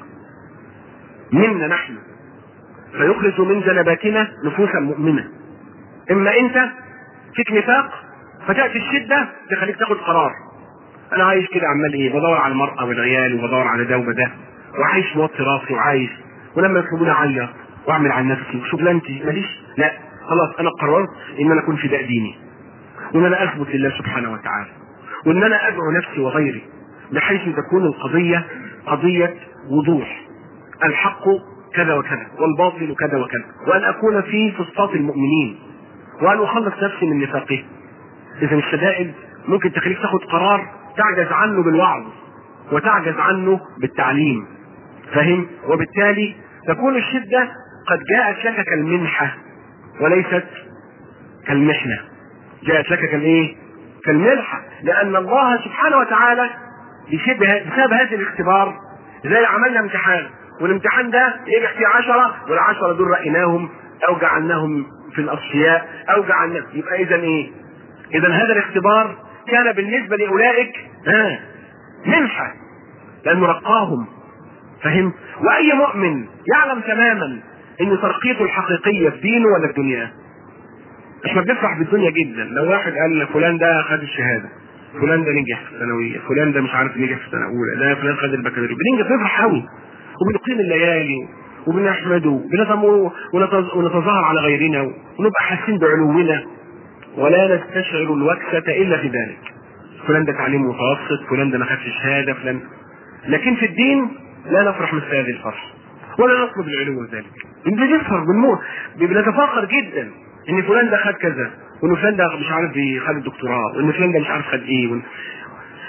منا نحن فيخرج من جنباتنا نفوسا مؤمنة. إما أنت فيك نفاق فتأتي الشدة تخليك تاخد قرار، أنا عايش كده عمال إيه، بدور على المرأة والعيال وبدور على ده وده وعايش موطي راسي وعايش، ولما يطلبوني أعيط وأعمل عن نفسي وشغلانتي ماليش، لا خلاص أنا قررت إن أنا أكون فداء ديني، وإن أنا أثبت لله سبحانه وتعالى، وإن أنا أدعو نفسي وغيري بحيث تكون القضية قضية وضوح، الحق كذا وكذا والباطل كذا وكذا، وأن أكون في فسطاط المؤمنين، وأن أخلص نفسي من نفاقه. إذا الشدائد ممكن تخليك تاخد قرار تعجز عنه بالوعظ وتعجز عنه بالتعليم، فهم؟ وبالتالي تكون الشدة قد جاءت لك كالمنحة وليست كالمحنة. جاءت لك كالايه؟ كالمنحة، لأن الله سبحانه وتعالى بسبب هذا الاختبار زي عملنا امتحان، والامتحان ده ينجح فيه 10 وال10 دول رأيناهم أو جعلناهم في الأصفياء أو جعلناهم، يبقى إذا إيه؟ إذا هذا الاختبار كان بالنسبة لأولئك منحة لأنه رقاهم، فهم؟ وأي مؤمن يعلم تماما إن ترقيته الحقيقية في دينه ولا في دنياه. احنا بنفرح بالدنيا جدا، لو واحد قال فلان ده خد الشهادة، فلان ده نجح في الثانوية، فلان ده مش عارف نجح في السنة الأولى، ده فلان خد البكالوريوس، بنفرح قوي وبنقيم الليالي وبنحمده ونتظاهر على غيرنا ونبقى حاسين بعلونا ولا نستشعر الوكسة إلا في ذلك. فلان ده تعليم متوسط، فلان ده ما خدش شهادة، فلان. لكن في الدين لا نفرح مثل هذه الفرح ولا نطلب العلو ذلك. بنفرح بنموت، بنتفاخر جدا ان فلان ده خد كذا، وان فلان ده مش عارف خد الدكتوراه، وان فلان ده مش عارف خد ايه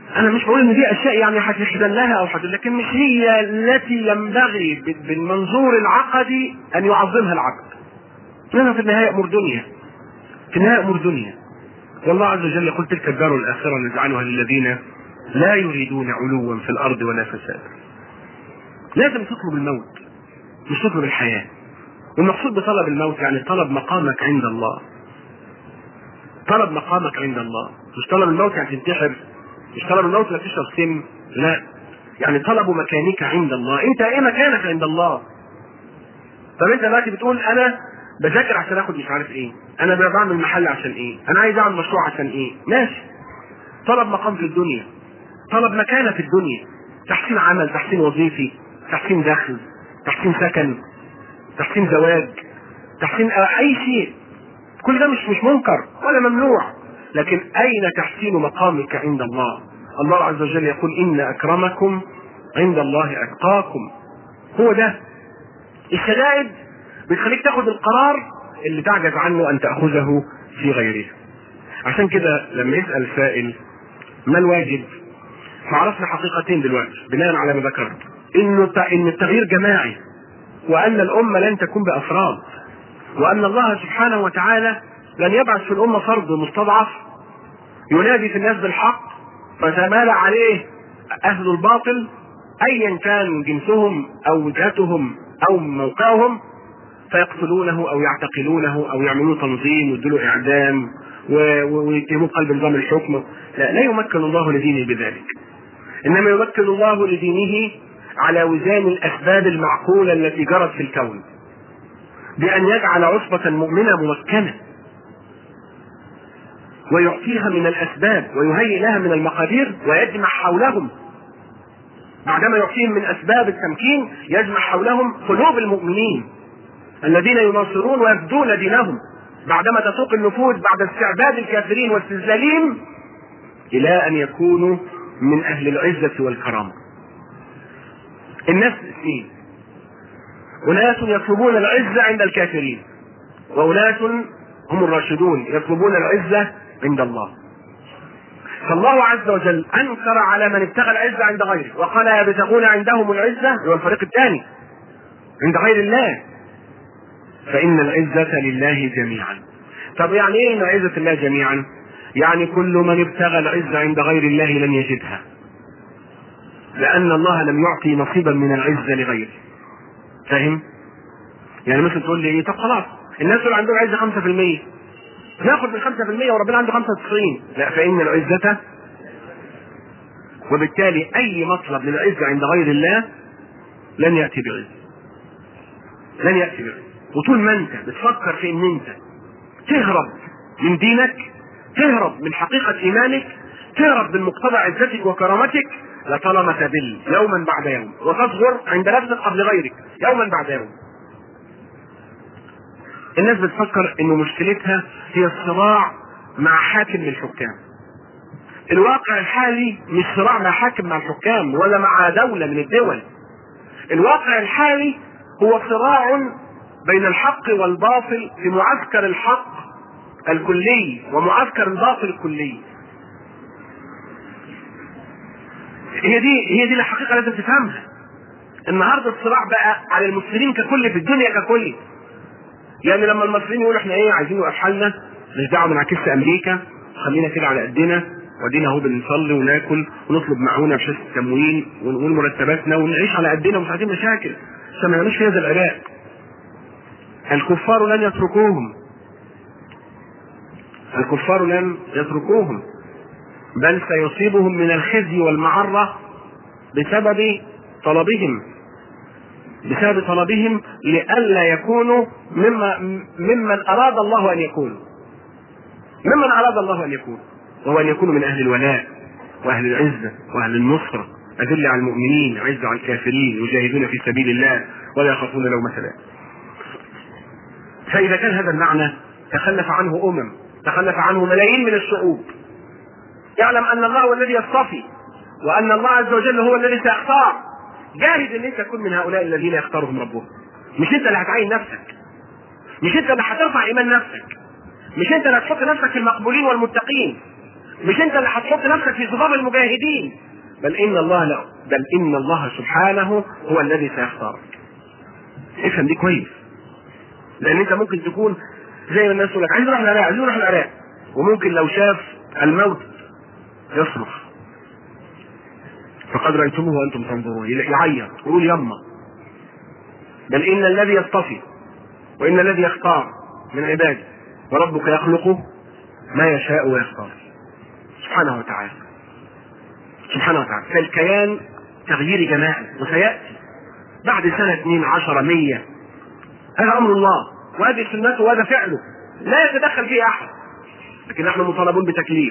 انا مش بقول ان دي اشياء يعني هتحزن لها او لكن مش هي التي ينبغي بالمنظور العقدي ان يعظمها العقل. لانها في النهايه امور دنيا، في النهايه امور دنيا. والله عز وجل يقول تلك الدار الاخره نجعلها للذين لا يريدون علوا في الارض ولا فسادا. لازم تطلب الموت مش تطلب الحياه. والمقصود بطلب الموت يعني طلب مقامك عند الله. طلب مقامك عند الله، مش طلب الموت يعني تنتحر، مش طلب الموت لا تشرب سم، لا، يعني طلب مكانك عند الله. انت ايه مكانك عند الله؟ طب انت دلوقتي بتقول انا بذاكر عشان اخد مش عارف ايه، انا بعمل محل عشان ايه، انا عايز اعمل مشروع عشان ايه، ماشي. طلب مقام في الدنيا، طلب مكانه في الدنيا، تحسين عمل، تحسين وظيفي، تحسين دخل، تحسين سكن، تحسين زواج، تحسين اي شيء. كل ده مش منكر ولا ممنوع، لكن اين تحسين مقامك عند الله؟ الله عز وجل يقول ان اكرمكم عند الله اتقاكم. هو ده. الشدائد بتخليك تاخد القرار اللي تعجز عنه ان تاخذه في غيره. عشان كده لما يسال سائل ما الواجب، فعرفنا حقيقتين دلوقتي بناء على ما ذكرت، ان التغيير جماعي، وان الامه لن تكون بافراد، وان الله سبحانه وتعالى لن يبعث في الامه فرد مستضعف ينادي في الناس بالحق فتمال عليه اهل الباطل ايا كان جنسهم او وجهتهم او موقعهم فيقتلونه او يعتقلونه او يعملوا تنظيم ويدلوا اعدام ويتهموا قلب نظام الحكم. لا يمكن الله لدينه بذلك، انما يمكن الله لدينه على وزان الاسباب المعقوله التي جرت في الكون، بان يجعل عصبه مؤمنه ممكنه ويعطيها من الاسباب ويهيئ لها من المقادير ويجمع حولهم، بعدما يعطيهم من اسباب التمكين يجمع حولهم قلوب المؤمنين الذين يناصرون ويفدون دينهم، بعدما تسوق النفوذ بعد استعباد الكافرين واستذلالهم الى ان يكونوا من اهل العزه والكرامه. الناس اثنين، اناس يطلبون العزه عند الكافرين، واناس هم الراشدون يطلبون العزه عند الله. فالله عز وجل انكر على من ابتغى العزه عند غيره وقال يبتغون عندهم العزه، هو الفريق الثاني عند غير الله، فان العزه لله جميعا. طب يعني ايه عزه الله جميعا؟ يعني كل من ابتغى العزه عند غير الله لن يجدها، لان الله لم يعطي نصيبا من العزه لغيره. فاهم؟ يعني مثلا تقول لي ايه، طب خلاص الناس اللي عندهم عزه 5% ناخد من 5% وربنا عنده 95%، لا، فإن العزة، وبالتالي أي مطلب للعزة عند غير الله لن يأتي بعزة، لن يأتي بعزة. وطول ما أنت بتفكر في إن أنت تهرب من دينك، تهرب من حقيقة إيمانك، تهرب من مقتضى عزتك وكرامتك، لطالما تذل يوما بعد يوم وتصغر عند نفسك قبل غيرك يوما بعد يوم. الناس بتفكر انه مشكلتها هي الصراع مع حاكم من الحكام. الواقع الحالي مش صراع مع حاكم مع الحكام ولا مع دولة من الدول. الواقع الحالي هو صراع بين الحق والباطل في معسكر الحق الكلي ومعسكر الباطل الكلي. هي دي الحقيقة لازم تفهمها. النهارده الصراع بقى على المسلمين ككل في الدنيا ككل. يعني لما المصريين يقولوا احنا ايه عايزين نوقف حالنا، مش دعوه بنعكس امريكا، خلينا كده على قدنا وادينا اهو بنصلي وناكل ونطلب معونه بشكل تموين ونقول مرتباتنا ونعيش على قدنا ومش عايزين مشاكل عشان ما نعملش في هذا العراق. الكفار لن يتركوهم، الكفار لن يتركوهم، بل سيصيبهم من الخزي والمعره بسبب طلبهم لئلا يكونوا ممن اراد الله ان يكونوا، وهو ان يكونوا من اهل الولاء واهل العزه واهل النصره، اذل على المؤمنين عز على الكافرين، يجاهدون في سبيل الله ولا يخافون لومة لائم. فاذا كان هذا المعنى تخلف عنه تخلف عنه ملايين من الشعوب. يعلم ان الله هو الذي يصطفي وان الله عز وجل هو الذي سيختار. جاهد ان انت تكون من هؤلاء الذين يختارهم ربهم. مش انت اللي هتعين نفسك، مش انت اللي هترفع ايمان نفسك، مش انت اللي هتحط نفسك في المقبولين والمتقين، مش انت اللي هتحط نفسك في صفوف المجاهدين، بل ان الله سبحانه هو الذي سيختارك. افهم دي كويس، لان انت ممكن تكون زي ما الناس تقول لك عايز نروح العراق، عايز نروح العراق، وممكن لو شاف الموت يصرخ فقد رأيتموه وانتم تنظرون، يعيط ويقول يما. بل ان الذي يصطفي وان الذي يختار من عباده وربك يخلق ما يشاء ويختار سبحانه وتعالى. سبحانه وتعالى. فالكيان تغيير جماعي وسيأتي بعد سنة 2 10 100. هذا امر الله وهذه سنته وهذا فعله لا يتدخل فيه احد، لكن نحن مطالبون بتكليف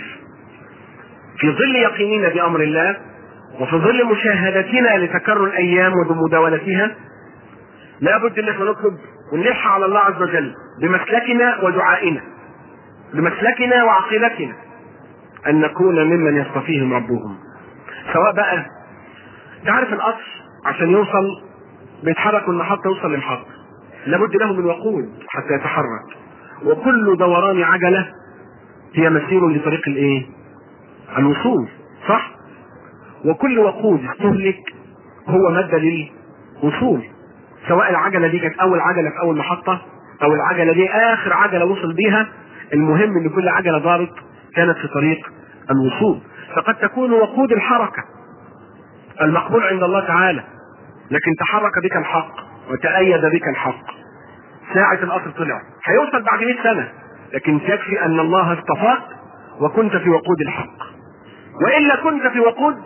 في ظل يقيننا بامر الله وفي ظل مشاهدتنا لتكرر الايام وبمداولتها. لابد ان احنا نطلب ونلح على الله عز وجل بمسلكنا ودعائنا، بمسلكنا وعقيدتنا، ان نكون ممن يصطفيهم ربهم. سواء بقى تعرف القطر عشان يوصل بيتحرك من محطه يوصل لمحطه، لابد له من وقود حتى يتحرك، وكل دوران عجله هي مسير لطريق الايه؟ الوصول، صح؟ وكل وقود استهلك هو ماده للوصول، سواء العجله دي كانت اول عجله في اول محطه او العجله دي اخر عجله وصل بيها، المهم ان كل عجله دارت كانت في طريق الوصول. فقد تكون وقود الحركه المقبول عند الله تعالى، لكن تحرك بك الحق وتأيد بك الحق. ساعة القطر طلع هيوصل بعد 100 سنة، لكن يكفي ان الله اصطفاك وكنت في وقود الحق، والا كنت في وقود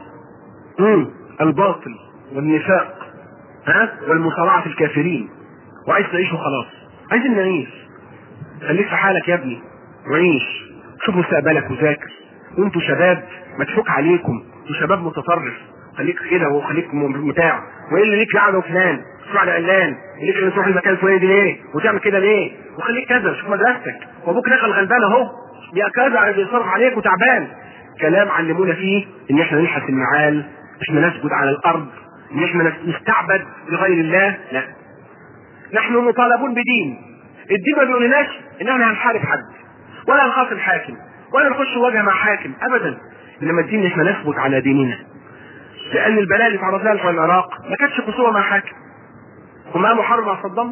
الباطل والنفاق والمصارعة في الكافرين، وعايز تعيش وخلاص. عايزين نعيش، خليك في حالك يا ابني وعيش، شوف مستقبلك وذاكر، وانتوا شباب مدفوك عليكم، انتوا شباب متطرف، خليك كده وخليك متاع، وايه اللي ليك لعنه وفلان اسمع لعلان، ليك اللي تروح المكان الفلاني ليه وتعمل كده ليه وخليك كذا، شوف مدرستك، وابوك دخل غلبان اهو كذا بيصرف عليك وتعبان. كلام علمونا فيه ان احنا نلحس المعال، احنا نسجد على الارض، ان احنا نستعبد لغير الله. لا، نحن مطالبون بدين. الدين ما بيقولناش ان احنا هنحارب حد ولا هنخاصم حاكم ولا نخش وجه مع حاكم ابدا، انما الدين احنا نثبت على ديننا. لان البلاء اللي تعرض لها في العراق ما كانتش خصومه مع حاكم، هم قاموا حرب مع صدام،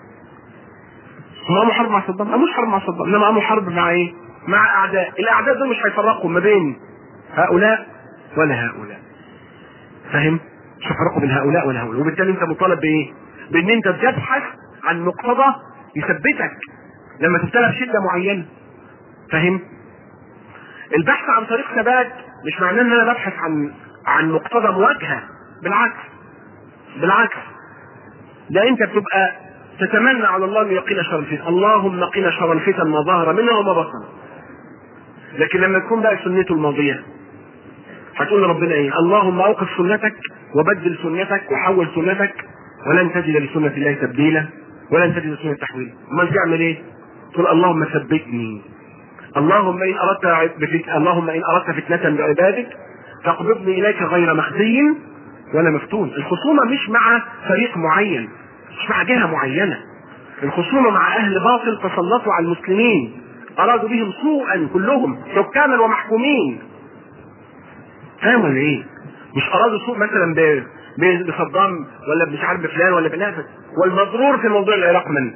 هم قاموا حرب مع صدام، قاموش حرب مع صدام، انما قاموا حرب مع ايه؟ مع اعداء. الاعداء دول مش هيفرقوا ما بين هؤلاء ولا هؤلاء، فاهم؟ مش هيفرقوا بين هؤلاء ولا هؤلاء، وبالتالي انت مطالب بايه؟ بان انت تبحث عن مقتضى يثبتك لما تبتلى بشده معينه، فاهم؟ البحث عن طريق ثبات مش معناه ان انا ببحث عن مقتضى مواجهه، بالعكس ده انت بتبقى تتمنى على الله ان يقينا شر الفتن، اللهم قنا شر الفتن ما ظهر منها وما بطن. لكن لما تكون بقى سنته الماضيه هتقول لربنا ايه؟ اللهم اوقف سنتك وبدل سنتك وحول سنتك ولن تجد لسنه الله تبديلا ولن تجد لسنه تحويلا. امال تعمل ايه؟ تقول اللهم ثبتني، اللهم ان اردت فتنه بعبادك فاقبضني اليك غير مخزي ولا مفتون. الخصومه مش مع فريق معين، مش مع جهه معينه، الخصومه مع اهل باطل تسلطوا على المسلمين، ارادوا بهم سوءا كلهم حكاما ومحكومين، فاهم ولا ايه؟ مش ارادوا سوء مثلا بصدام ولا مش عارف بفلان ولا بنافس. والمضرور في موضوع العراق من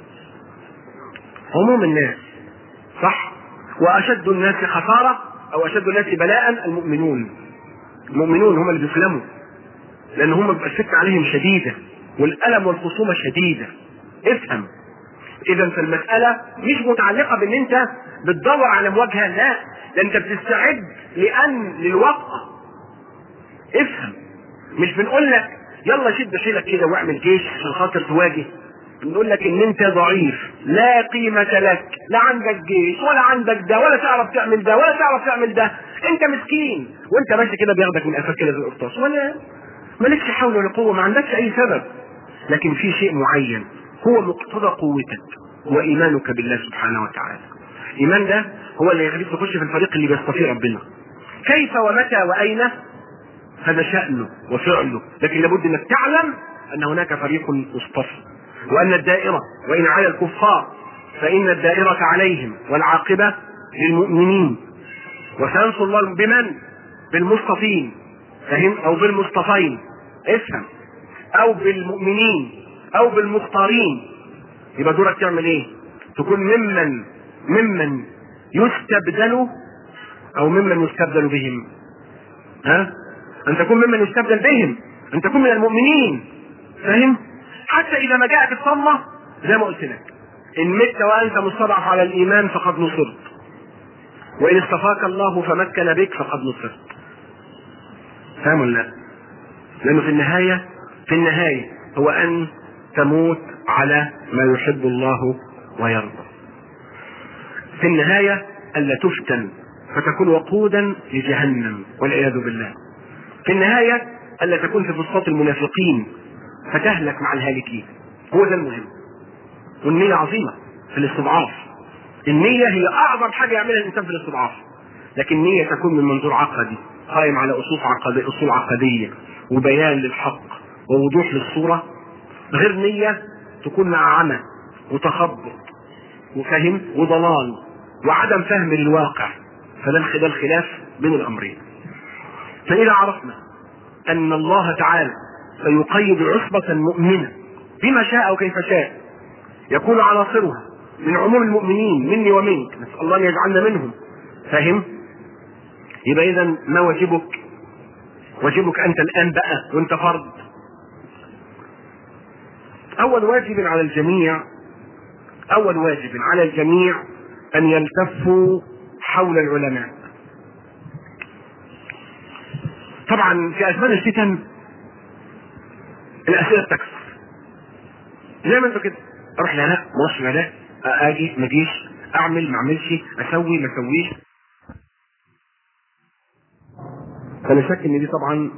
عموم الناس، صح؟ واشد الناس خساره او اشد الناس بلاء المؤمنون هم اللي بيسلموا، لان هم بيبقى الفتنه عليهم شديده والالم والخصومه شديده. افهم، اذا فالمساله مش متعلقه بان انت بتدور على مواجهه، لا، ده انت بتستعد للوقت. افهم، مش بنقول لك يلا شد حيلك كده واعمل جيش عشان خاطر تواجه، بنقول لك ان انت ضعيف لا قيمه لك، لا عندك جيش ولا عندك ده ولا تعرف تعمل ده ولا تعرف تعمل ده، انت مسكين وانت ماشي كده بياخدك من قفاك كده زي القرطاس، ولا مالكش حول ولا قوه، ما عندكش اي سبب. لكن في شيء معين هو مقتضى قوتك وايمانك بالله سبحانه وتعالى. الايمان ده هو اللي يخليك تخش في الفريق اللي بيستطيع ربنا. كيف ومتى واين هذا شأنه وفعله، لكن لابد انك تعلم ان هناك فريق مصطفى، وان الدائرة وان على الكفار فان الدائرة عليهم والعاقبة للمؤمنين. وسينصر الله بمن؟ بالمصطفين، فهم؟ او بالمصطفين، افهم، او بالمؤمنين او بالمختارين. يبقى دورك تعمل ايه؟ تكون ممن يستبدل او ممن يستبدل بهم. ان تكون ممن يستبدل بهم، ان تكون من المؤمنين، فاهم؟ حتى اذا ما جاءت الصدمه زي ما قلت لك، ان مت وانت مستضعف على الايمان فقد نصرت، وان اصطفاك الله فمكن بك فقد نصرت. فاهم ولا لا؟ لانه في النهايه هو ان تموت على ما يحب الله ويرضى. في النهايه الا تفتن فتكون وقودا لجهنم والعياذ بالله. في النهايه الا تكون في بساط المنافقين فتهلك مع الهالكين. هو ده المهم. والنية عظيمة في الاستضعاف. النية هي أعظم حاجة يعملها الإنسان في الاستضعاف، لكن النية تكون من منظور عقدي قائم على أصول عقدية وبيان للحق ووضوح للصورة، غير نية تكون مع عمى وتخبط وفهم وضلال وعدم فهم للواقع. فده الخلاف بين الأمرين. فإذا عرفنا أن الله تعالى سيقيد عصبة مؤمنة بما شاء وكيف شاء يكون عناصرها من عموم المؤمنين مني ومنك، نسأل الله أن يجعلنا منهم، فاهم؟ يبقى إذا ما واجبك؟ واجبك أنت الآن بقى وأنت فرد. أول واجب على الجميع أن يلتفوا حول العلماء. طبعا في أزمان الفتن الأسئلة تكثر زي ما انتوا كده، اروح لا ما اروحش لا، اجي ما اجيش، اعمل ما اعملش، اسوي ما اسويش. فلا شك ان دي طبعا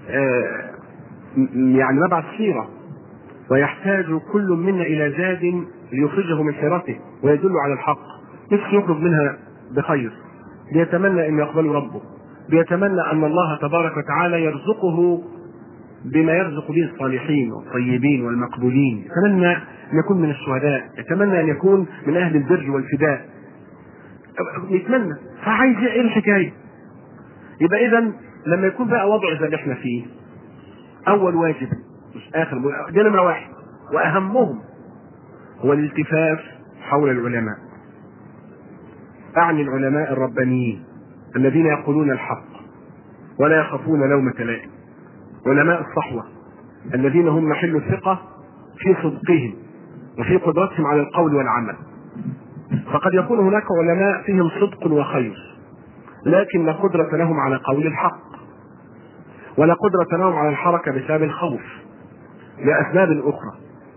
يعني مبعث سيره، ويحتاج كل منا الى زاد ليخرجه من حيرته ويدل على الحق، نفسه يخرج منها بخير، بيتمنى ان يقبله ربه، بيتمنى ان الله تبارك وتعالى يرزقه بما يرزق به الصالحين والطيبين والمقبولين، يتمنى ان يكون من الشهداء، يتمنى ان يكون من اهل البر والفداء، يتمنى. فعايز ايه الحكايه؟ يبقى اذا لما يكون بقى وضع زي اللي احنا فيه، اول واجب مش اخر، ده نمره واحد واهمهم هو الالتفاف حول العلماء. اعني العلماء الربانيين الذين يقولون الحق ولا يخافون لومة لائم، علماء الصحوة الذين هم محل الثقة في صدقهم وفي قدرتهم على القول والعمل. فقد يكون هناك علماء فيهم صدق وخير، لكن لا قدرة لهم على قول الحق، ولا قدرة لهم على الحركة بسبب الخوف لأسباب أخرى.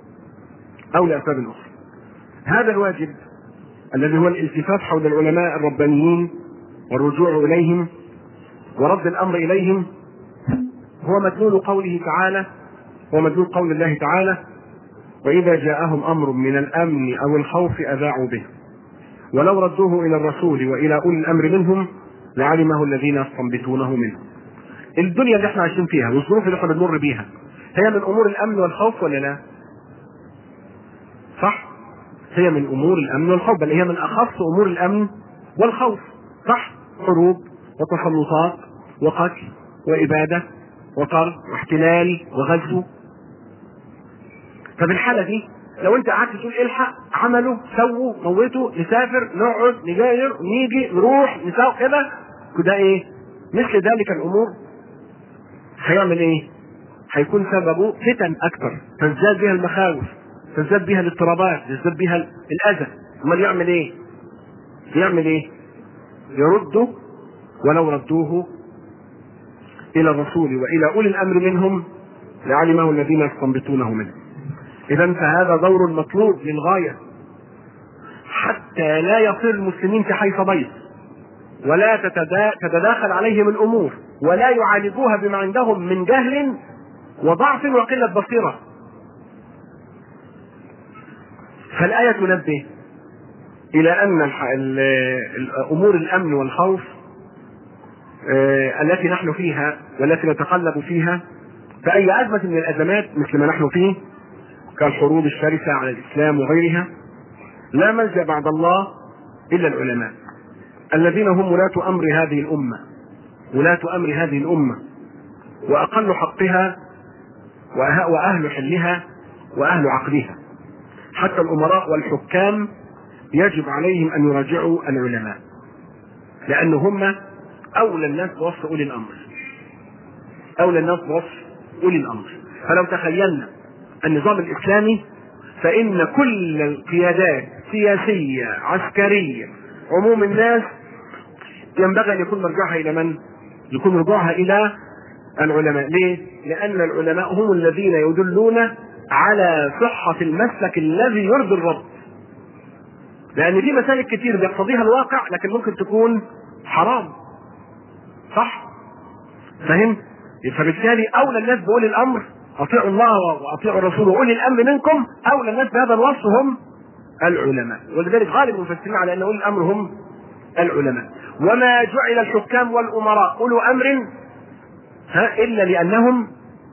هذا الواجب الذي هو الالتفاف حول العلماء الربانيين والرجوع إليهم ورد الأمر إليهم هو مدلول قوله تعالى، ومدلول قول الله تعالى: وإذا جاءهم أمر من الأمن أو الخوف أذاعوا به ولو ردوه إلى الرسول وإلى أولي الأمر منهم لعلمه الذين يستنبطونه منه. الدنيا اللي احنا عايشين فيها والظروف اللي احنا بنمر بيها هي من أمور الأمن والخوف ولا لا؟ صح؟ هي من أمور الأمن والخوف، بل هي من أخص أمور الأمن والخوف. صح؟ حروب وتسلطات وقتل وإبادة وطرد واحتلال وغزو. ففي الحالة دي لو انت قعدت تقول الحق عملوا سووا موتوا نسافر نقعد نجاير نيجي نروح نساوي كده ايه مثل ذلك الامور، هيعمل ايه؟ هيكون سببه فتن اكثر، تزداد بها المخاوف، تزداد بها الاضطرابات، تزداد بها الاذى. امال يعمل ايه؟ يرده ولو ردوه الى الرسول والى اولي الامر منهم لعلمه الذين يستنبطونه منه. اذا فهذا دور مطلوب للغايه حتى لا يصير المسلمين في حيث بيض، ولا تتداخل عليهم الامور، ولا يعالجوها بما عندهم من جهل وضعف وقله بصيره. فالايه تنبه الى ان امور الامن والخوف التي نحن فيها والتي نتقلب فيها فأي أزمة من الأزمات مثل ما نحن فيه كالحروب الشرسة على الإسلام وغيرها لا ملجأ بعد الله إلا العلماء. الذين هم ولاة أمر هذه الأمة، ولاة أمر هذه الأمة، وأقل حقها وأهل حلها وأهل عقدها. حتى الأمراء والحكام يجب عليهم أن يراجعوا العلماء، لأن هم أولى الناس بوصف أولي الأمر، أولى الناس بوصف أولي الأمر. فلو تخيلنا النظام الإسلامي فإن كل القيادات سياسية عسكرية عموم الناس ينبغي أن يكون مرجعها إلى من؟ يكون مرجعها إلى العلماء. ليه؟ لأن العلماء هم الذين يدلون على صحة المسلك الذي يرضي الرب، لأن في مسالك كتير بيقتضيها الواقع لكن ممكن تكون حرام، صح؟ فهم؟ فبالتالي أولى الناس بأولي الأمر، أطيعوا الله وأطيعوا الرسول وأولي الأمر منكم، أولى الناس بهذا الوصف هم العلماء. ولذلك غالب المفسرين على أن أولي الأمر هم العلماء. وما جعل الحكام والأمراء أولو أمر إلا لأنهم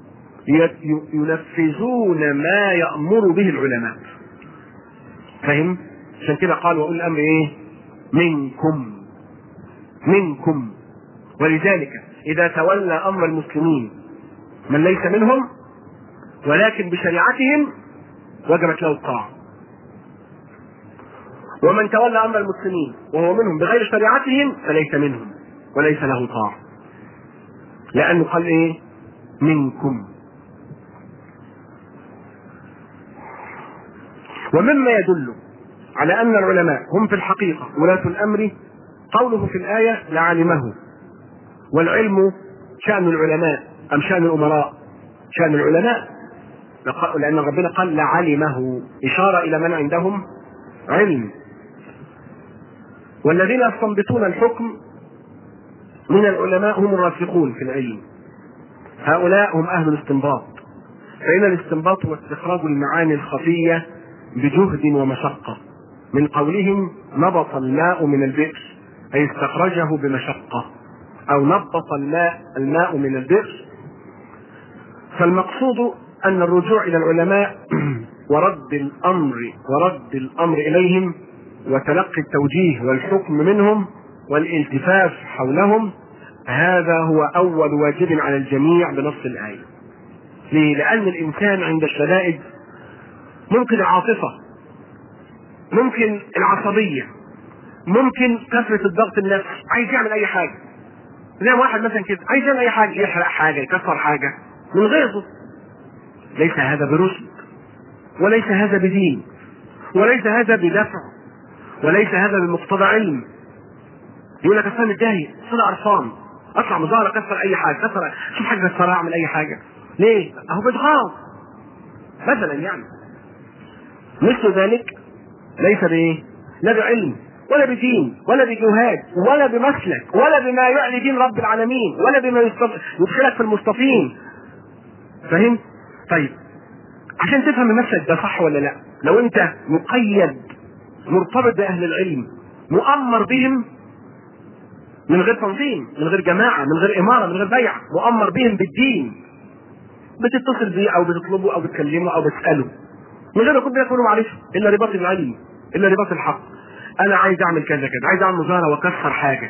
ينفذون ما يأمر به العلماء. فهم؟ عشان كده قال وأولي الأمر إيه؟ منكم. ولذلك إذا تولى أمر المسلمين من ليس منهم ولكن بشريعتهم وجبت له الطاعة، ومن تولى أمر المسلمين وهو منهم بغير شريعتهم فليس منهم وليس له طاعة، لأنه قال إيه؟ منكم. ومما يدل على أن العلماء هم في الحقيقة ولاة الأمر قوله في الآية لعلمه. والعلم شأن العلماء أم شأن الأمراء؟ شأن العلماء، لأن ربنا قال لعلمه، إشارة إلى من عندهم علم. والذين يستنبطون الحكم من العلماء هم الراسخون في العلم، هؤلاء هم أهل الاستنباط، فإن الاستنباط هو استخراج المعاني الخفية بجهد ومشقة، من قولهم نبط الماء من البئر، أي استخرجه بمشقة، أو نبط الماء من البئر. فالمقصود أن الرجوع إلى العلماء ورد الأمر إليهم وتلقي التوجيه والحكم منهم والالتفاف حولهم، هذا هو أول واجب على الجميع بنص الآية. ليه؟ لأن الإنسان عند الشدائد ممكن العاطفة، ممكن العصبية، ممكن كثرة الضغط النفسي، عايز يعمل أي حاجة، زي واحد مثلا كده عايز يعمل أي حاجة، يحرق حاجة، يكسر حاجة من غيظه. ليس هذا برشد، وليس هذا بدين، وليس هذا بدفع، وليس هذا بمقتضى علم. يقول لك أصلا متضايق، أصلا قرفان، أطلع مظاهرة كسر أي حاجة، شوف حاجة كسرها، أعمل أي حاجة. ليه؟ أهو بتغاظ مثلا يعني. مثل ذلك ليس بإيه؟ لا بعلم ولا بدين ولا بجهاد ولا بمسلك ولا بما يعلي دين رب العالمين ولا بما يدخلك في المصطفين. فهم؟ طيب عشان تفهم المسلك ده صح ولا لا، لو انت مقيد مرتبط بأهل العلم مؤمر بهم من غير تنظيم، من غير جماعة، من غير إمارة، من غير بيع، مؤمر بهم بالدين، بتتصل بيه أو بتطلبه أو بتكلمه أو بتسأله من غير ما يكون بيقولوا معلش إلا رباط العلم، إلا رباط الحق. أنا عايز أعمل كذا كذا، عايز أعمل مظاهرة وأكسر حاجة.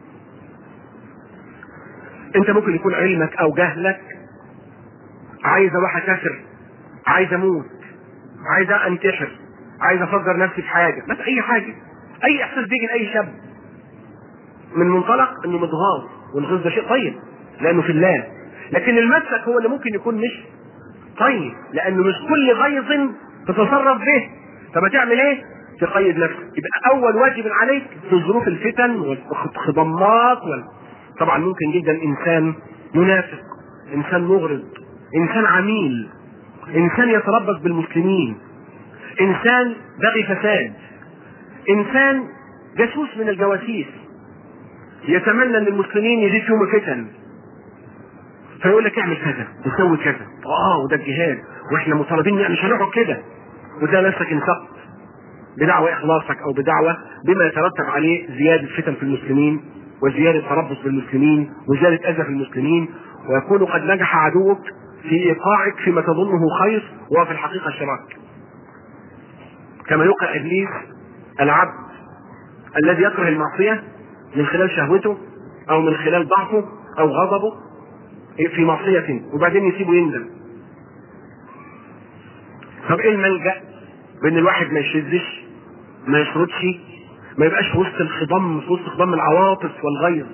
أنت ممكن يكون علمك أو جهلك عايز أروح أكسر، عايز أموت، عايز أنتحر، عايز أفجر نفسي في حاجة، بس أي حاجة، أي إحساس بيجي لأي شاب من منطلق إنه متغاظ، والغيظ ده شيء طيب لأنه في الله. لكن المسلك هو اللي ممكن يكون مش طيب، لأنه مش كل غيظ تتصرف به. طب تعمل إيه؟ تقيد نفسك. يبقى أول واجب عليك في ظروف الفتن والخضمات طبعا ممكن جدا إنسان منافق، إنسان مغرض، إنسان عميل، إنسان يتربص بالمسلمين، إنسان بغي فساد، إنسان جاسوس من الجواسيس، يتمنى ان المسلمين يزيد فيهم الفتن، فيقول لك اعمل كذا وسوي كذا، وده الجهاد واحنا مطالبين يعني مش هنقعد كده، وده نفسك انسقط بدعوى اخلاصك او بدعوى بما يترتب عليه زياده فتن في المسلمين وزياده تربص بالمسلمين وزياده اذى في المسلمين، ويكون قد نجح عدوك في ايقاعك فيما تظنه خير وهو في الحقيقه شراك. كما يوقع ابليس العبد الذي يكره المعصيه من خلال شهوته او من خلال ضعفه او غضبه في معصية وبعدين يسيبه يندم. طب ايه الملجأ؟ بان الواحد ما يشذش، ما يشردش، ما يبقاش في وسط الخضم، في وسط خضم العواطف والغيظ.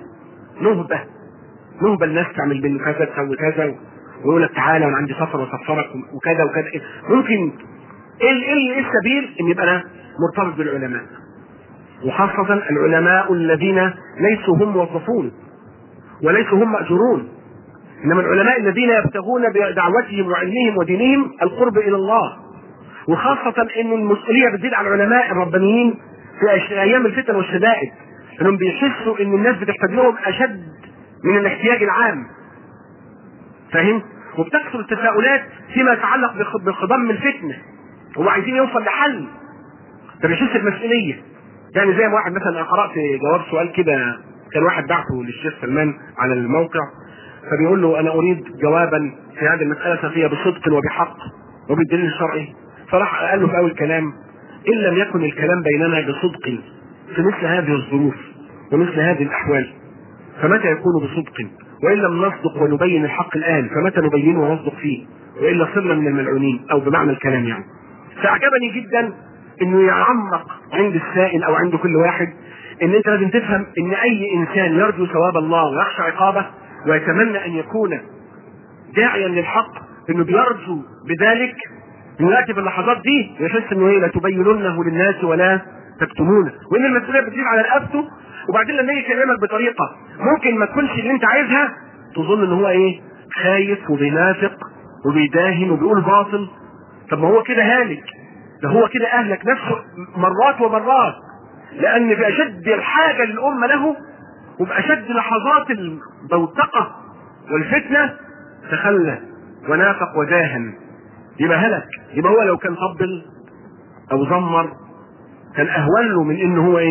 نهبة الناس تعمل بين كذا تسوي كذا ويقول لك تعالى وانا عندي سفر وسفرك وكذا وكذا. ممكن ايه السبيل؟ ان يبقى انا مرتبط بالعلماء، وخاصة العلماء الذين ليسوا هم موظفون وليسوا هم مأجورون، انما العلماء الذين يبتغون بدعوتهم وعلمهم ودينهم القرب الى الله. وخاصة ان المسؤولية بتزيد على العلماء الربانيين في ايام الفتن والشدائد، انهم بيحسوا ان الناس بتحتاج لهم اشد من الاحتياج العام. فاهم؟ وبتكثر التساؤلات فيما يتعلق بخضم الفتنة، هم عايزين يوصل لحل، فبيحس المسؤولية. يعني زي ما واحد مثلا قرأت جواب سؤال كده، كان واحد بعته للشيخ سلمان على الموقع، فبيقول له انا اريد جوابا في هذه المسألة فيها بصدق وبحق وبالدليل الشرعي. فراح قال له في اول كلام: ان لم يكن الكلام بيننا بصدق في مثل هذه الظروف ومثل هذه الاحوال فمتى يكون بصدق؟ وان لم نصدق ونبين الحق الان فمتى نبينه ونصدق فيه؟ والا صرنا من الملعونين، او بمعنى الكلام يعني. فاعجبني جدا انه يعمق عند السائل او عند كل واحد ان انت لازم تفهم ان اي انسان يرجو ثواب الله ويخشى عقابه ويتمنى ان يكون داعيا للحق، انه بيرجو بذلك انه ياتي في اللحظات دي ويحس انه لا تبيننه للناس ولا تكتمونه، وان المسؤوليه بتزيد على رقبته. وبعدين لما يجي يكلمك بطريقه ممكن ما تكونش اللي انت عايزها، تظن ان هو خايف وبينافق وبيداهن وبيقول باطل. طب ما هو كده هالك، ده هو كده اهلك نفسه مرات ومرات، لان في اشد الحاجه للامه له وباشد لحظات البوتقه والفتنه تخلى ونافق وداهن، يبقى هلك. يبقى هو لو كان طبل او زمر كان اهون له من انه هو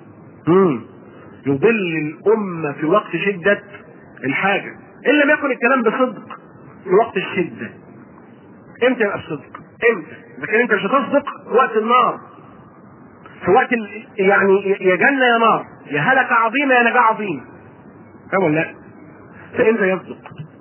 يضل الامه في وقت شده الحاجه، ان لم يكن الكلام بصدق في وقت الشده. امتى يبقى بصدق؟ امتى؟ اذا كان انت مش هتصدق وقت النار، في وقت يعني يا جنه يا نار، يا هلكه عظيمه يا نجاه عظيم، فاهم ولا لا؟ فامتى يصدق؟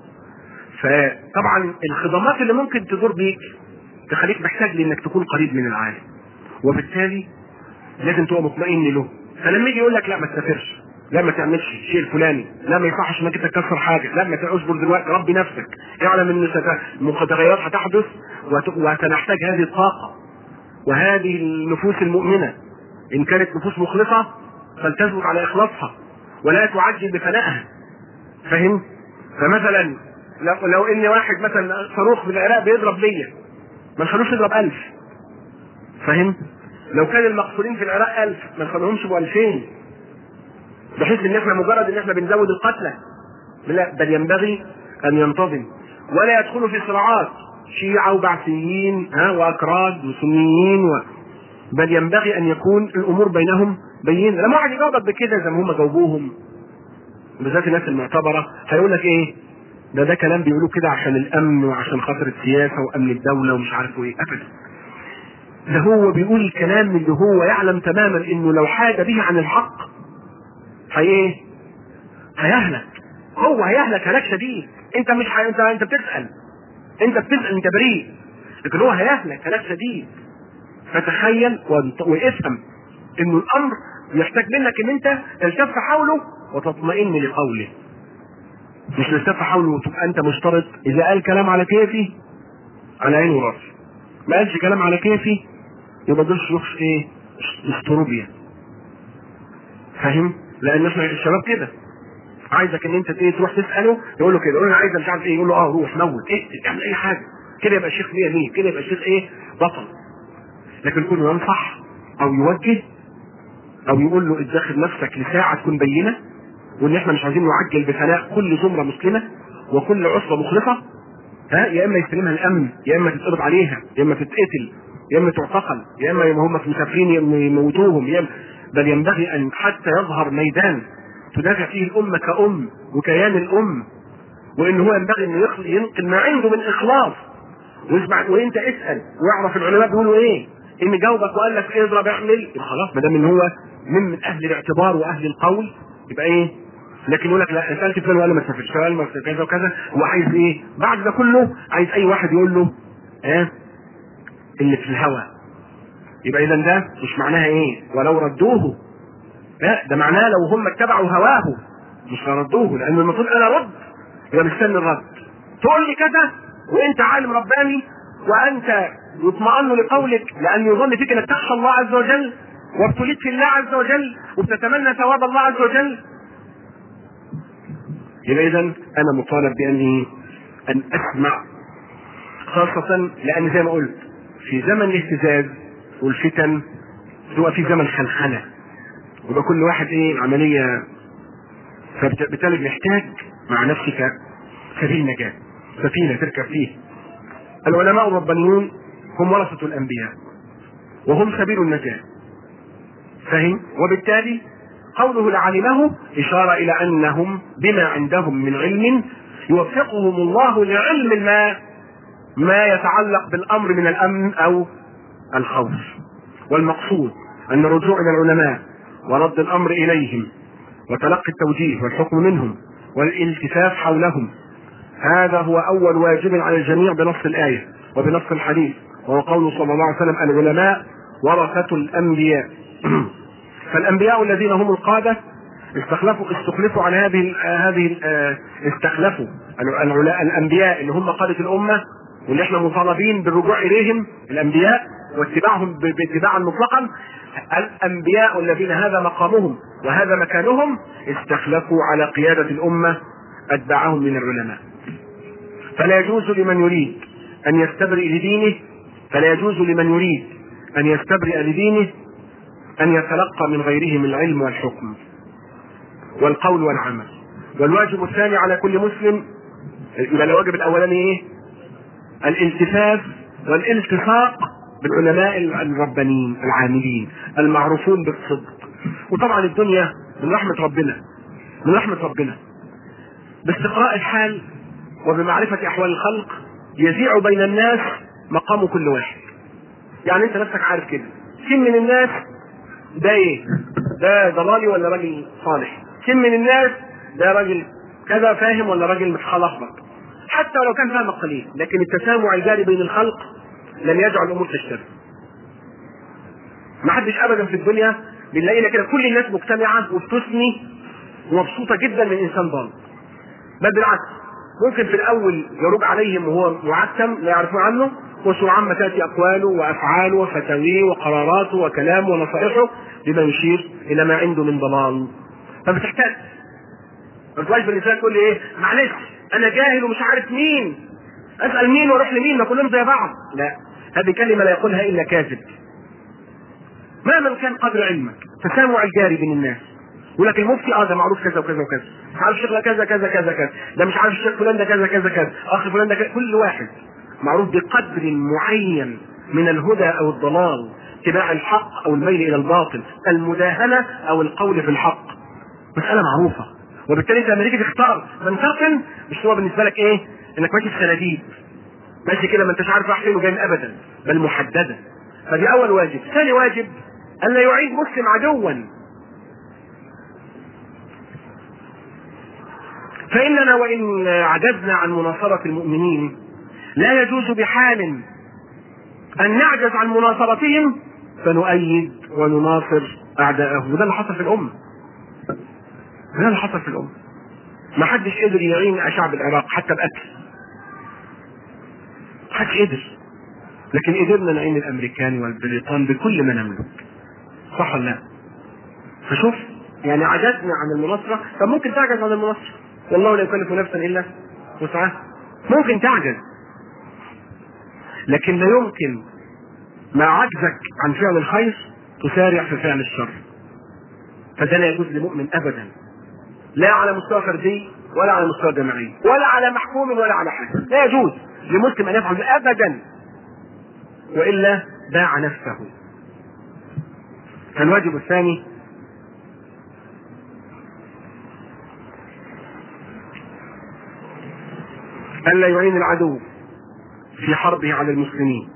فطبعا الخدمات اللي ممكن تدور بيك تخليك محتاج لانك تكون قريب من العالم، وبالتالي لازم تبقى مطمئن له. فلما يجي يقول لك لا ما تسافرش، لا ما تعملش الشيء الفلاني، لا ما ينفعش انك تكسر حاجه، لا ما اصبر دلوقتي، ربي نفسك، اعلم ان متغيرات هتحدث وسنحتاج هذه الطاقه وهذه النفوس المؤمنه. ان كانت نفوس مخلصه فلتثبت على اخلاصها ولا تعجل بفنائها. فاهم؟ فمثلا لو ان واحد مثلا صاروخ في العراق بيضرب ليا، ما نخلوش يضرب 1000. فاهم؟ لو كان المقتولين في العراق 1000 ما نخلوهمش ب 2000، بحيث ان احنا مجرد ان احنا بنزود القتلى، لا، بل ينبغي ان ينتظم ولا يدخلوا في صراعات شيعة وبعثيين واكراد وسنيين بل ينبغي ان يكون الامور بينهم بينة. لما واحد يجاوبك بكده زي ما هم جاوبوهم بالذات الناس المعتبرة هيقول لك ده كلام بيقولوه كده عشان الامن وعشان خاطر السياسة وامن الدولة ومش عارف ابدا. ده هو بيقول الكلام اللي هو يعلم تماما انه لو حاد به عن الحق هيهلك، هو هيهلك هلاك شديد. انت مش انت بتسأل، انت بريء، لكن هو هيهلك هلاك شديد. فتخيل وافهم انه الامر يحتاج منك ان انت تلتف حوله وتطمئن لقوله، مش تلتف حوله وتبقى انت مشترط اذا قال كلام على كيفي على عيني وراسي، ما قالش كلام على كيفي يبقى دول شيوخ استروبيا. فاهم؟ لان احنا الشباب كده عايزك ان انت تروح تساله، يقول له كده، يقول له انا عايز مش عارف يقول له روح موت اعمل اي حاجه كده، يبقى الشيخ 100 كده، يبقى الشيخ بطل. لكن كل ينصح او يوجه او يقول له اتدخل نفسك لساعه تكون بينه، وان احنا مش عايزين نعجل بفناء كل زمره مسلمه وكل عصبه مخلصه، يا اما يستلمها الامن، يا اما تتقبض عليها، يا اما تتقتل، يا اما تعتقل، يا اما هم مسافرين يموتوهم، بل ينبغي ان حتى يظهر ميدان تدافع فيه الامه كأم وكيان الام، وان هو ينبغي انه ينقل ما عنده من اخلاص ويسمع. وانت اسال واعرف العلماء بيقولوا ان جاوبك وقال لك اضرب اعمل، خلاص ما دام ان هو من اهل الاعتبار واهل القول يبقى ايه؟ لكن يقول لك لا سالت فلان وقال ما تسافرش، كذا وكذا، هو عايز ايه؟ بعد ده كله عايز اي واحد يقول له اللي في الهوى. يبقى اذا ده مش معناها ايه؟ ولو ردوه، لا ده معناه لو هم اتبعوا هواه مش ردوه، لان المفروض انا ارد يبقى مستني الرد. تقول لي كذا وانت عالم رباني وانت يطمئن لقولك لان يظن فيك انك تخشى الله عز وجل وابتليت في الله عز وجل وبتتمنى ثواب الله عز وجل، يبقى اذا انا مطالب باني ان اسمع، خاصة لان زي ما قلت في زمن الاهتزاز والفتن هو في زمن خنخنة، ويبقى كل واحد عملية، فبالتالي محتاج مع نفسك سبيل نجاة، سفينة تركب فيه. العلماء الربانيون هم ورثة الانبياء وهم سبيل النجاة، فهم؟ وبالتالي قوله لعلمه إشارة إلى أنهم بما عندهم من علم يوفقهم الله لعلم ما يتعلق بالأمر من الأمن أو الخوف. والمقصود أن الرجوع إلى العلماء ورد الأمر إليهم وتلقي التوجيه والحكم منهم والالتفاف حولهم، هذا هو أول واجب على الجميع بنص الآية وبنص الحديث، وهو قول صلى الله عليه وسلم العلماء ورثة الأنبياء. فالأنبياء الذين هم القادة استخلفوا على استخلفوا الأنبياء اللي هم قادة الأمة واللي احنا مطالبين بالرجوع إليهم الأنبياء واتباعهم باتباعا مطلقا. الأنبياء الذين هذا مقامهم وهذا مكانهم استخلفوا على قيادة الأمة أتباعهم من العلماء. فلا يجوز لمن يريد أن يستبرئ لدينه أن يتلقى من غيرهم العلم والحكم والقول والعمل. والواجب الثاني على كل مسلم، يبقى الواجب الأولاني إيه؟ الالتفاف والالتصاق بالعلماء الربانيين العاملين المعروفون بالصدق. وطبعا الدنيا من رحمة ربنا باستقراء الحال وبمعرفة أحوال الخلق يذيع بين الناس مقام كل واحد. يعني أنت نفسك عارف كده كم من الناس ده ايه؟ ده ضلالي ولا راجل صالح؟ كم من الناس ده راجل كذا فاهم ولا راجل متخلخبط؟ حتى لو كان فاهم قليل، لكن التسامع الجاري بين الخلق لن يجعل الامور تشتبه. ما حدش ابدا في الدنيا بنلاقينا كده كل الناس مجتمعه وبتثني ومبسوطه جدا من انسان ضال، بل بالعكس ممكن في الاول يروج عليهم وهو معتم لا يعرفون عنه، وسرعان ما تاتي اقواله وافعاله وفتاويه وقراراته وكلامه ونصائحه بما يشير الى ما عنده من ضلال. فبتحتاج ما تبقاش بالنسبه تقول لي ايه معلش انا جاهل ومش عارف مين، اسال مين واروح لمين ما كلهم زي بعض. لا، هذه كلمه لا يقولها الا كاذب. مهما كان قدر علمك تسامع الجاري بين الناس، يقول لك المفتي ده معروف كذا وكذا وكذا، مش عارف الشيخ كذا كذا كذا كذا، ده مش عارف الشيخ فلان ده كذا كذا كذا، اخ فلان ده كذا، كل واحد معروف بقدر معين من الهدى او الضلال، اتباع الحق او الميل الى الباطل، المداهنه او القول في الحق، مساله معروفه. وبالتالي انت لما تيجي تختار من تقن مش هو بالنسبه لك ايه انك ماشي في خناديق ماشي كده ما انتش عارف رايح فين وجاي ابدا، بل محدده. فدي اول واجب. ثاني واجب ان لا يعيد مسلم عدوا، فاننا وان عجزنا عن مناصره المؤمنين لا يجوز بحال ان نعجز عن مناصرتهم فنؤيد ونناصر اعداءهم. وده اللي حصل في الامه، ما حدش قدر يعين شعب العراق حتى باكل، ما حدش قدر، لكن قدرنا نعين الامريكان والبريطان بكل ما نملك، صح ولا لا؟ فشوف يعني عجزنا عن المناصره، طب ممكن تعجز عن المناصره، والله لا يكلف نفسا الا وسعها، ممكن تعجز، لكن لا يمكن مع عجزك عن فعل الخير تسارع في فعل الشر. فده لا يجوز لمؤمن ابدا، لا على مستوى فردي ولا على مستوى جماعي ولا على محكوم ولا على حاكم، لا يجوز لمسلم ان يفعل ابدا، والا باع نفسه. فالواجب الثاني الا يعين العدو في حربه على المسلمين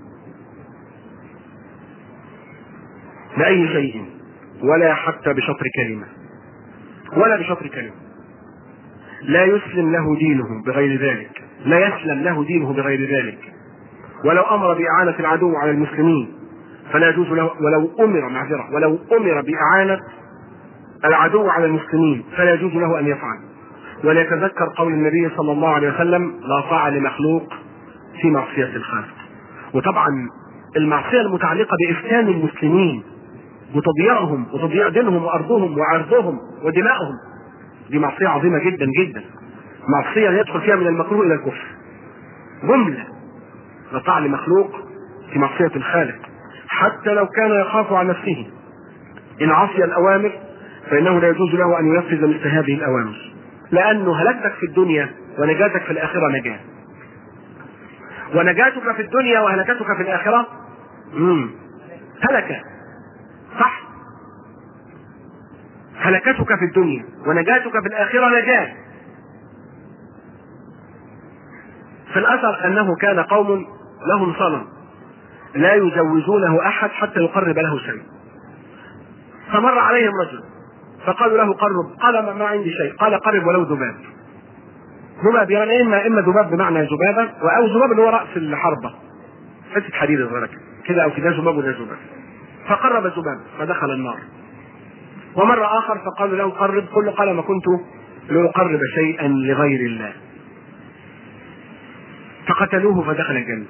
بأي شيء ولا حتى بشطر كلمة. ولا بشطر كلمة. لا يسلم له دينه بغير ذلك، لا يسلم له دينه بغير ذلك. ولو أمر بإعانة العدو على المسلمين فلا يجوز له، ولو أمر بإعانة العدو على المسلمين فلا يجوز له أن يفعل. وليتذكر قول النبي صلى الله عليه وسلم: لا طاعة لمخلوق في معصية الخالق. وطبعا المعصية المتعلقة بإفتان المسلمين وتضييعهم وتضييع دينهم وأرضهم وعرضهم ودمائهم دي معصية عظيمة جدا جدا، معصية يدخل فيها من المكروه إلى الكفر جملة. لا طاعة لمخلوق في معصية الخالق حتى لو كان يخاف على نفسه. إن عصي الأوامر فإنه لا يجوز له أن ينفذ مثل هذه الأوامر، لأنه هلكتك في الدنيا ونجاتك في الآخرة نجاة. ونجاتك في الدنيا وهلكتك في الآخرة هلكة، صح؟ هلكتك في الدنيا ونجاتك في الآخرة نجاة. في الأثر أنه كان قوم لهم صنم لا يزوجونه أحد حتى يقرب له شيء، فمر عليهم رجل فقالوا له قرب، قال ما عندي شيء، قال قرب ولو ذباب. ذباب يعني إما ذباب بمعنى ذبابة، أو ذباب اللي هو رأس الحربة، حتة حديد صغيرة كده، أو كده ذباب ولا ذباب. فقرب ذباب فدخل النار. ومر آخر فقالوا له قرب، كل قال ما كنت لأقرب شيئا لغير الله، فقتلوه فدخل الجنة.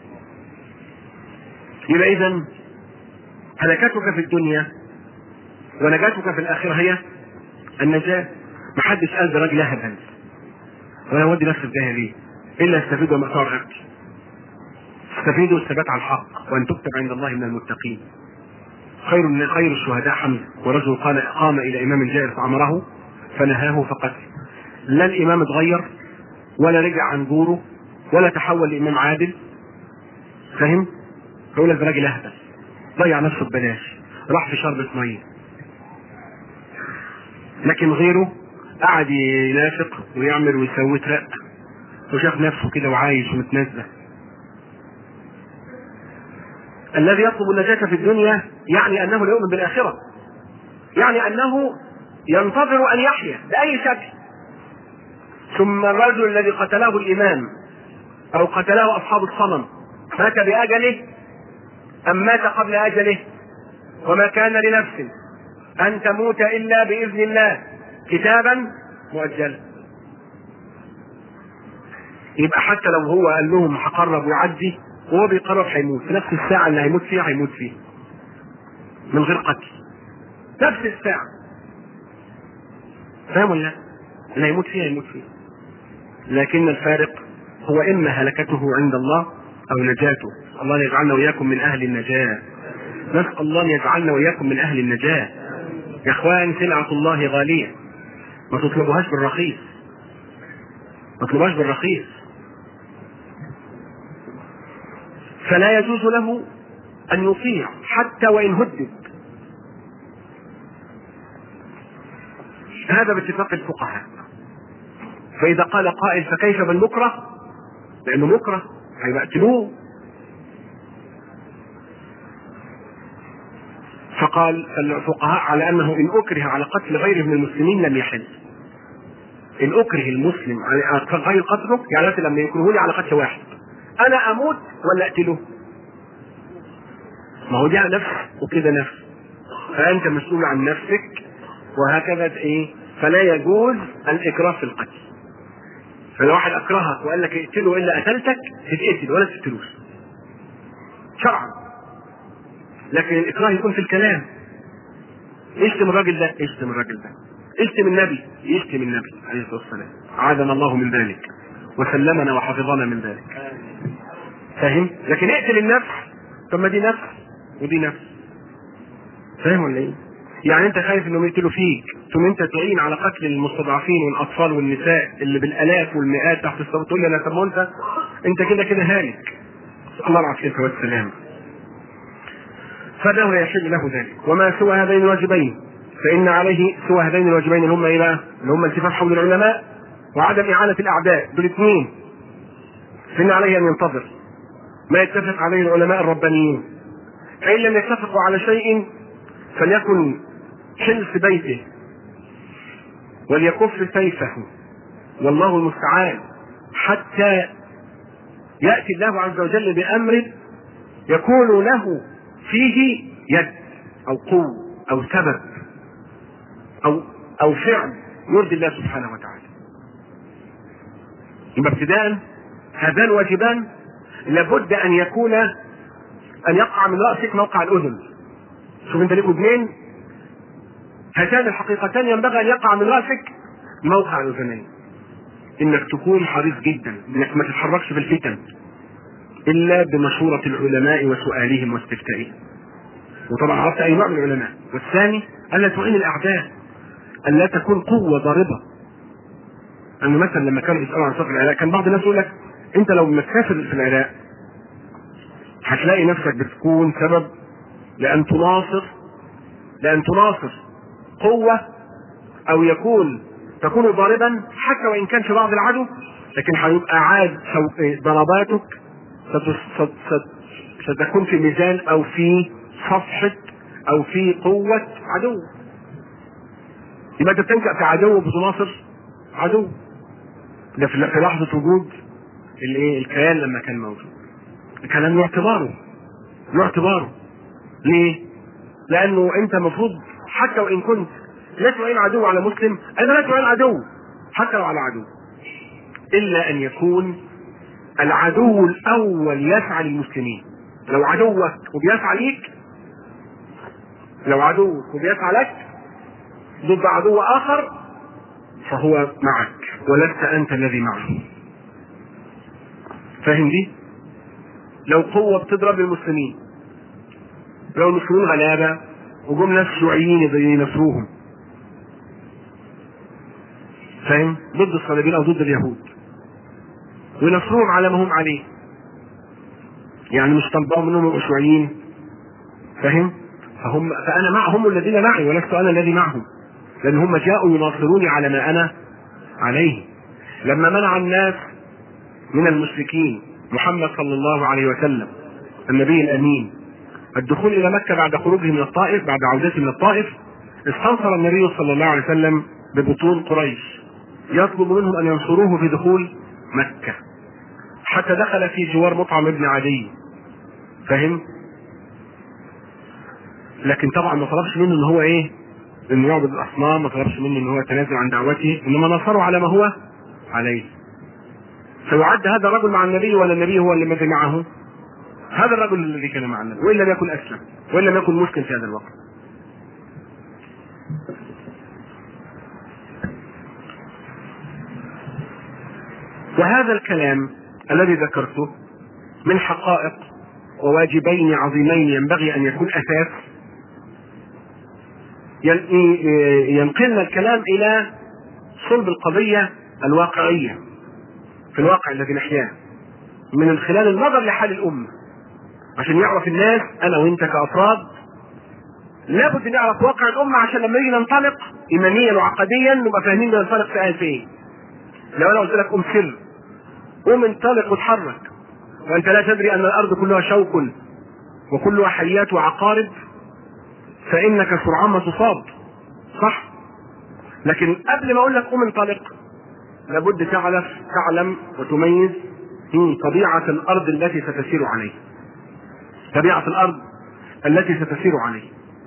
يبقى إذن هلكتك في الدنيا ونجاتك في الآخرة هي النجاة. محدش قال ده راجل هبل ولا ودي نفسه الجاهل ليه، إلا استفيدوا ما صار عبد، استفيدوا الثبات على الحق وأن تكتب عند الله من المتقين. خير الشهداء حمزة، ورجل قام إلى إمام جائر فأمره فنهاه فقتل. لا الإمام اتغير ولا رجع عن جوره ولا تحول لإمام عادل، فهم؟ فيقول لك ده راجل أهبل ضيع نفسه ببلاش، راح في شربة مية. لكن غيره قعد ينافق ويعمل ويسوي ترق وشاف نفسه كده وعايش ومتنزه. الذي يطلب النجاة في الدنيا يعني أنه لا يؤمن بالآخرة، يعني أنه ينتظر أن يحيا بأي شكل. ثم الرجل الذي قتله الإمام أو قتله أصحاب الصنم مات بأجله أم مات قبل أجله؟ وما كان لنفس أن تموت إلا بإذن الله كتابا مؤجلا. يبقى حتى لو هو قال لهم هقرب ويعدي وهو بيقرب هيموت في نفس الساعة اللي هيموت فيها من غير قتل، نفس الساعة. فاهم ولا؟ اللي هيموت فيها. لكن الفارق هو إما هلكته عند الله أو نجاته. الله يجعلنا وإياكم من أهل النجاة، نسأل الله أن يجعلنا وإياكم من أهل النجاة. يا إخوان سلعة الله غالية، ما تطلبوهاش بالرخيص. فلا يجوز له أن يطيع حتى وإن هدد. هذا باتفاق الفقهاء. فإذا قال قائل فكيف بالمكره؟ لأنه مكره هيقتلوه. فقال الفقهاء على أنه إن أكره على قتل غيره من المسلمين لم يحل. إن أكره المسلم على غير قتله، يعني مثلا لما يكرهوني على قتل واحد، أنا أموت ولا أقتله؟ ما هو دي نفس وكده نفس، فأنت مسؤول عن نفسك وهكذا إيه. فلا يجوز الإكراه في القتل. فلو واحد أكرهك وقال لك اقتله إلا قتلتك تتقتل ولا تقتلوش شرعا. لكن الإكراه يكون في الكلام، اشتم الراجل ده، اشتم النبي عليه الصلاة والسلام، عاذنا الله من ذلك وسلمنا وحفظنا من ذلك. فاهم؟ لكن اقتل النفس، طب ما دي نفس ودي نفس. فاهم ولا ايه؟ يعني انت خايف انهم يقتلوا فيك ثم انت تعين على قتل المستضعفين والاطفال والنساء اللي بالالاف والمئات تحت الصوت، تقول لي انا طب ما انت كده هالك. الله العافيه والسلام. فله لا يحل له ذلك. وما سوى هذين الواجبين فإن عليه سوى هذين الواجبين اللي هم ايه بقى؟ اللي هم التفاف حول العلماء وعدم إعانة الأعداء، دول اثنين. فإن عليه أن ينتظر ما يتفق عليه العلماء الربانيين، فإن لم يتفقوا على شيء فليكن حلف بيته وليكف سيفه، والله المستعان، حتى يأتي الله عز وجل بأمر يكون له فيه يد أو قوة أو سبب أو فعل يرضي الله سبحانه وتعالى. يبقى ابتداء هذان واجبان لابد أن يقع من رأسك موقع الأذن. شوف انت ليك ودنين، هاتان الحقيقتان ينبغي أن يقع من رأسك موقع الأذنين. انك تكون حريص جدا انك ما تتحركش في الفتن الا بمشورة العلماء وسؤالهم واستفتائهم، وطبعا عرفت اي نوع من العلماء. والثاني الا تعين الاعداء، الا تكون قوة ضاربة. انه مثلا لما كانوا بيسألوا عن سفر العراق كان بعض الناس يقول لك انت لو مسافر في العراق هتلاقي نفسك بتكون سبب لان تناصر قوة، او تكون ضاربا حتى وان كان في بعض العدو، لكن هيبقى عاد ضرباتك ستكون في ميزان او في صفحة او في قوة عدو. يبقى انت بتنكأ في عدو بتناصر عدو. ده في لحظة وجود الكيان لما كان موجود. الكلام له اعتباره. ليه؟ لانه انت المفروض حتى وان كنت لا تعين عدو على مسلم، انا لا تعين عدو حتى لو على عدو، الا ان يكون العدو الاول يسعى للمسلمين. لو عدوك وبيسعى لك ضد عدو اخر فهو معك ولست انت الذي معه. فاهم دي؟ لو قوة بتضرب المسلمين، لو المسلمين غلابة وجم ناس شيوعيين ينصروهم، فاهم؟ ضد الصليبيين او ضد اليهود، وينصروهم على ما هم عليه، يعني مش طالبهم منهم يبقوا شيوعيين، فاهم؟ فانا معهم الذين معي ولست انا الذي معهم، لان هم جاءوا يناصروني على ما انا عليه. لما منع الناس من المشركين محمد صلى الله عليه وسلم النبي الامين الدخول الى مكة بعد خروجه من الطائف، بعد عودته من الطائف، استنصر النبي صلى الله عليه وسلم ببطون قريش يطلب منهم ان ينصروه في دخول مكة، حتى دخل في جوار مطعم بن عدي، فهم؟ لكن طبعا ما طلبش منه ان هو انه يعبد الاصنام، ما طلبش منه ان هو يتنازل عن دعوته، انما نصره على ما هو عليه. فيعد هذا الرجل مع النبي ولا النبي هو الذي معه؟ هذا الرجل الذي كان مع النبي، وإن لم يكن أسلم، وإن لم يكن مسلم في هذا الوقت. وهذا الكلام الذي ذكرته من حقائق وواجبين عظيمين ينبغي أن يكون أساس ينقلنا الكلام إلى صلب القضية الواقعية في الواقع الذي نحياه، من خلال النظر لحال الأمة، عشان يعرف الناس أنا وإنت كأفراد لابد نعرف واقع الأمة، عشان لما يجي ننطلق إيمانيا وعقديا نبقى فاهمين ننطلق في فين. لو أنا قلت لك قم سر، قم انطلق وتحرك، وأنت لا تدري أن الأرض كلها شوك وكلها حيات وعقارب، فإنك سرعان ما تصاب، صح؟ لكن قبل ما أقول لك قم انطلق لابد تعلم وتميز طبيعة الأرض التي ستسير عليه، طبيعة الأرض التي ستسير عليه.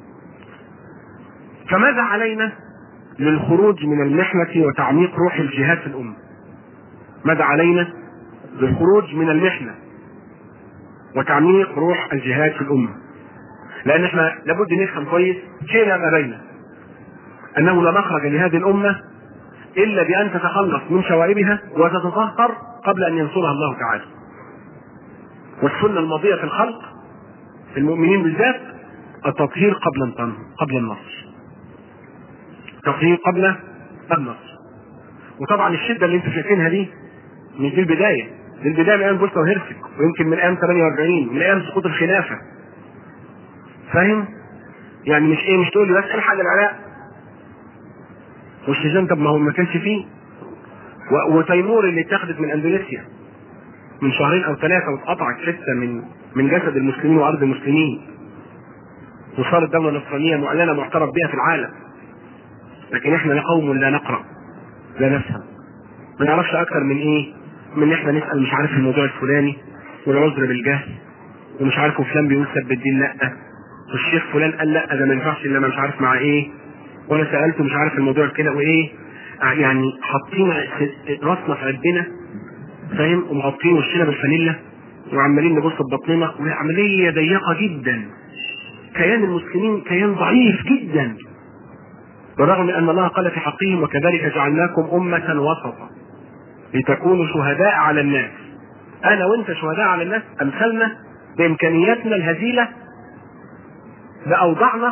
فماذا علينا للخروج من المحنة وتعميق روح الجهاد في الأمة؟ ماذا علينا للخروج من المحنة وتعميق روح الجهاد في الأمة؟ لأن احنا لابد نفهم كويس شيئا ما بينا أنه لا مخرج لهذه الأمة إلا بأن تتخلص من شوائبها وتتطهر قبل أن ينصرها الله تعالى. والسنة الماضية في الخلق في المؤمنين بالذات التطهير قبل النصر، التطهير قبل النصر. وطبعا الشدة اللي انتم شايفينها دي من دي البداية من أيام بوسنا وهرسك، ويمكن من أيام 48، من أيام سقوط الخلافة، فاهم؟ يعني مش تقول لي بس الحق العراق والشيشان، طب ما هو ما كانش فيه. وتيمور اللي اتخذت من اندونيسيا من 2 أو 3 واتقطعت حته من جسد المسلمين وارض المسلمين، وصارت دوله نصرانيه معلنه معترف بها في العالم. لكن احنا قوم لا نقرأ لا نفهم، ما نعرفش اكثر من ايه؟ من احنا نسأل مش عارف الموضوع الفلاني والعذر بالجهل، ومش عارف فلان بيقول سب الدين لا، والشيخ فلان قال لا ده ما ينفعش الا مش عارف مع ايه، وانا سألته مش عارف الموضوع كده وايه. يعني حاطين راسنا في عدنا، فاهم، ومغطين وشنا بالفانيلا وعمالين نبص ببطننا، وعملية ضيقة جدا. كيان المسلمين كيان ضعيف جدا، بالرغم من ان الله قال في حقهم وكذلك جعلناكم أمة وسطا لتكونوا شهداء على الناس. انا وانت شهداء على الناس، امثالنا بامكانياتنا الهزيلة باوضاعنا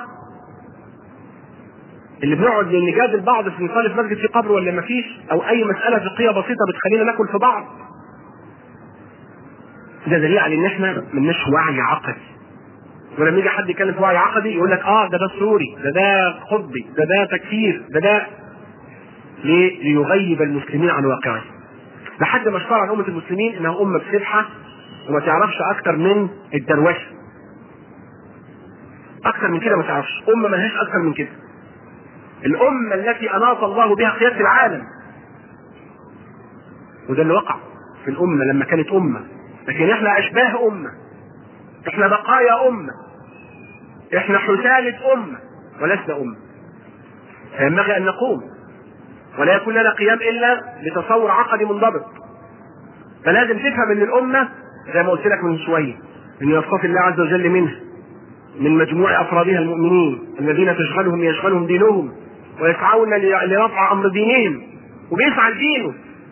اللي بنقعد نجادل بعض في نصلي في مسجد في قبر ولا ما فيش، او اي مسألة فقهية بسيطة بتخلينا ناكل في بعض. ده دليل على ان احنا ملناش وعي عقدي. ولما يجي حد يتكلم في وعي عقدي يقول لك ده سوري، ده قطبي، ده تكفير، ده ليه؟ ليغيب المسلمين عن واقعهم. لحد ما اشتهر عن امة المسلمين انها امة بسبحة وما تعرفش اكتر من الدروشه. اكتر من كده ما تعرفش، امة ما لهاش اكتر من كده. الامة التي اناط الله بها قيادة العالم، وده اللي وقع في الامة لما كانت امة. لكن احنا اشباه امة، احنا بقايا امة، احنا حثالة امة ولسنا امة. فينبغي ان نقوم، ولا يكون لنا قيام الا بتصور عقدي منضبط. فلازم تفهم ان الامة زي ما قلت لك من شوية ان يصطفي الله عز وجل منها من مجموع افرادها المؤمنين الذين يشغلهم دينهم ويسعون لرفع امر دينهم، وبيسعى لدينه.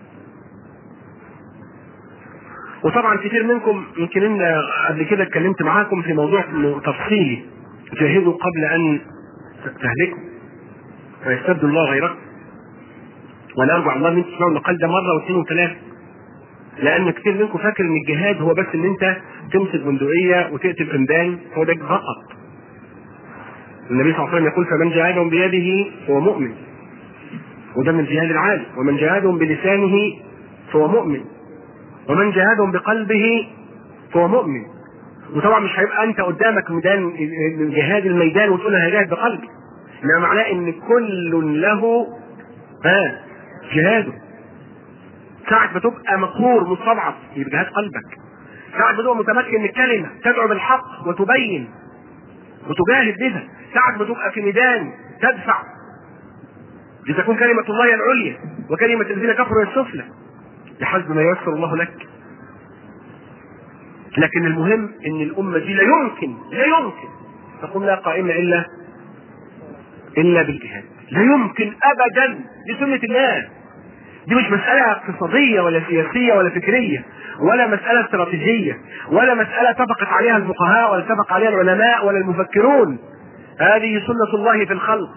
وطبعا كثير منكم يمكن ان قبل كده اتكلمت معاكم في موضوع تفصيلي، جاهدوا قبل ان تهلكوا ويستبدل الله غيركم. وانا ارجو الله ان انتم تسمعوا المقال ده مره واثنين وثلاثه، لان كثير منكم فاكر ان الجهاد هو بس ان انت تمسك بندقيه وتقتل فندان، هو ده فقط. النبي صلى الله عليه وسلم يقول فمن جاهدهم بيده فهو مؤمن، وده من الجهاد العالي. ومن جاهدهم بلسانه فهو مؤمن، ومن جاهدهم بقلبه فهو مؤمن. وطبعا مش هيبقى انت قدامك ميدان جهاد الميدان وتقول انا هجاهد بقلبي، انما معناه ان كل له جهاده. ساعة ما تبقى مقهور مستضعف يبقى جهاد قلبك. ساعة ما تبقى متمكن من الكلمة تدعو بالحق وتبين وتجاهد بها. ساعة ما تبقى في ميدان تدفع لتكون كلمة الله العليا وكلمة الذين كفروا السفلى لحسب ما ييسر الله لك. لكن المهم ان الامة دي لا يمكن تقوم لها قائمة الا بالجهاد. لا يمكن ابدا، دي سنة الله. دي مش مسألة اقتصادية ولا سياسية ولا فكرية ولا مسألة استراتيجية ولا مسألة اتفقت عليها الفقهاء ولا اتفق عليها العلماء ولا المفكرون. هذه سنة الله في الخلق.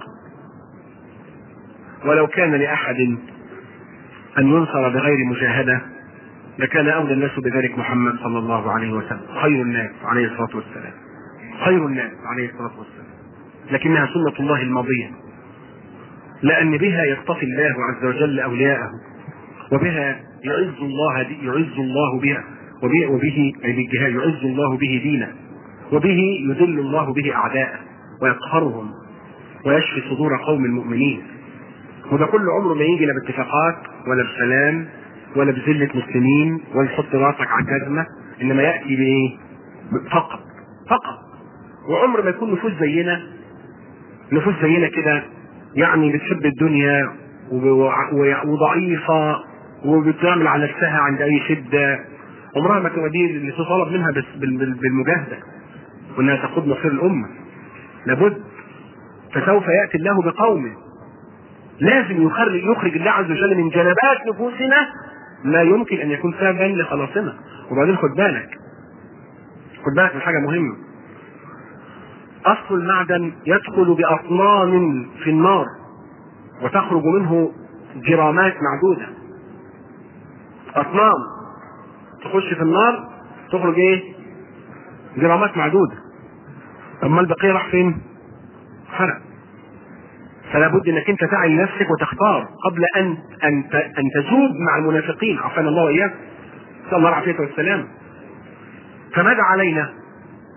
ولو كان لأحد أن ينصر بغير مجاهدة لكان أولى الناس بذلك محمد صلى الله عليه وسلم، خير الناس عليه الصلاة والسلام، خير الناس عليه الصلاة والسلام. لكنها سنة الله الماضية، لأن بها يصطفي الله عز وجل أولياءه، وبها يعز الله بها وبه بالجهاد يعز الله به دينه، وبه يذل الله به أعداءه ويقهرهم ويشفي صدور قوم المؤمنين. وده كل عمره ما يجي لا باتفاقات ولا بسلام ولا بذلة مسلمين ولا تحط راسك على الجزمة، إنما يأتي بإيه؟ فقط. وعمر ما يكون نفوس زينا كده، يعني بتحب الدنيا وضعيفة وبتعمل على نفسها عند أي شدة. عمرها ما تبقى دي اللي تطالب منها بس بالمجاهدة وإنها تقود مصير الأمة. لابد. فسوف يأتي الله بقوم لازم يخرج الله عز وجل من جنبات نفوسنا لا يمكن أن يكون سببا لخلاصنا. وبعدين خد بالك من حاجة مهمة. أصل المعدن يدخل بأطنان في النار وتخرج منه جرامات معدودة. أطنان تخش في النار تخرج إيه؟ جرامات معدودة. أما البقية راح فين؟ حرق. فلا بد انك انت تعي نفسك وتختار قبل ان تذوب مع المنافقين، عافانا الله واياك، نسال الله العافيه والسلام. فماذا علينا؟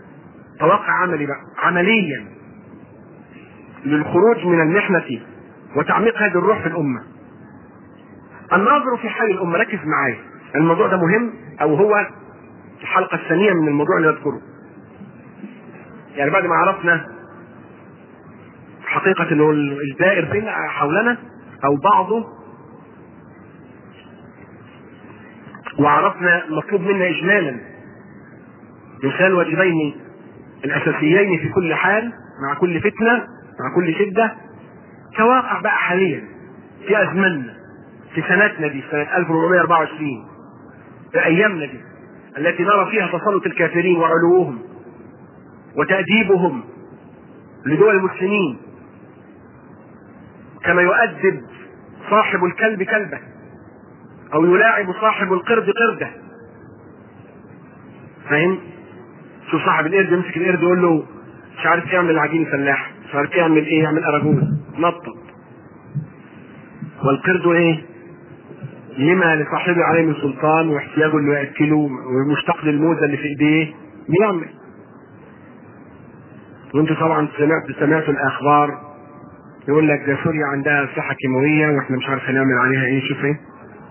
توقع عملي بقى عمليا للخروج من المحنه وتعميق هذه الروح في الأمة. الناظر في حال الأمة، ركز معايا، الموضوع ده مهم، أو هو الحلقة الثانية من الموضوع اللي أذكره. يعني بعد ما عرفنا حقيقة انه الدائر بين حولنا او بعضه، وعرفنا مطلوب منا اجمالا مثال واجبين الاساسيين في كل حال، مع كل فتنة، مع كل شدة، كواقع بقى حاليا في ازماننا، في سنتنا دي، سنة 1424، في ايامنا دي التي نرى فيها تسلط الكافرين وعلوهم وتأديبهم لدول المسلمين، كما يؤدب صاحب الكلب كلبه او يلاعب صاحب القرد قرده. فاهم؟ شوف صاحب القرد يمسك القرد يقول له مش عارف يعمل عجين فلاح، مش عارف يعمل ايه، يعمل اراجوز نطط، والقرد ايه؟ لما لصاحبه عليه من سلطان واحتياجه انه ياكله ومشتاق للموزه اللي في ايديه بيعمل. وانتوا طبعا سمعتوا الاخبار يقول لك ده سوريا عندها اسلحه كيماويه واحنا مش عارف هنعمل عليها ايه. شوف ايه.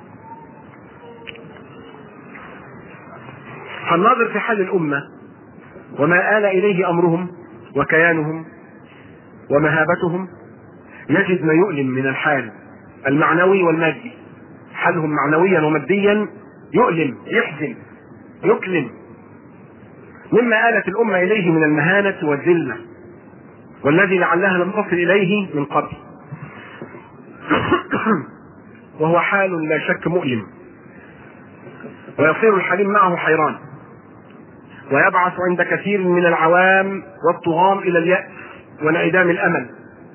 فالناظر في حال الامه وما آل اليه امرهم وكيانهم ومهابتهم يجد ما يؤلم من الحال المعنوي والمادي. حالهم معنويا وماديا يؤلم، يحزن، يكلم، مما آلت الامه اليه من المهانه والذله، والذي لعلها لم تصل اليه من قبل. وهو حال لا شك مؤلم، ويصير الحليم معه حيران، ويبعث عند كثير من العوام والطغاة الى اليأس وانعدام الامل.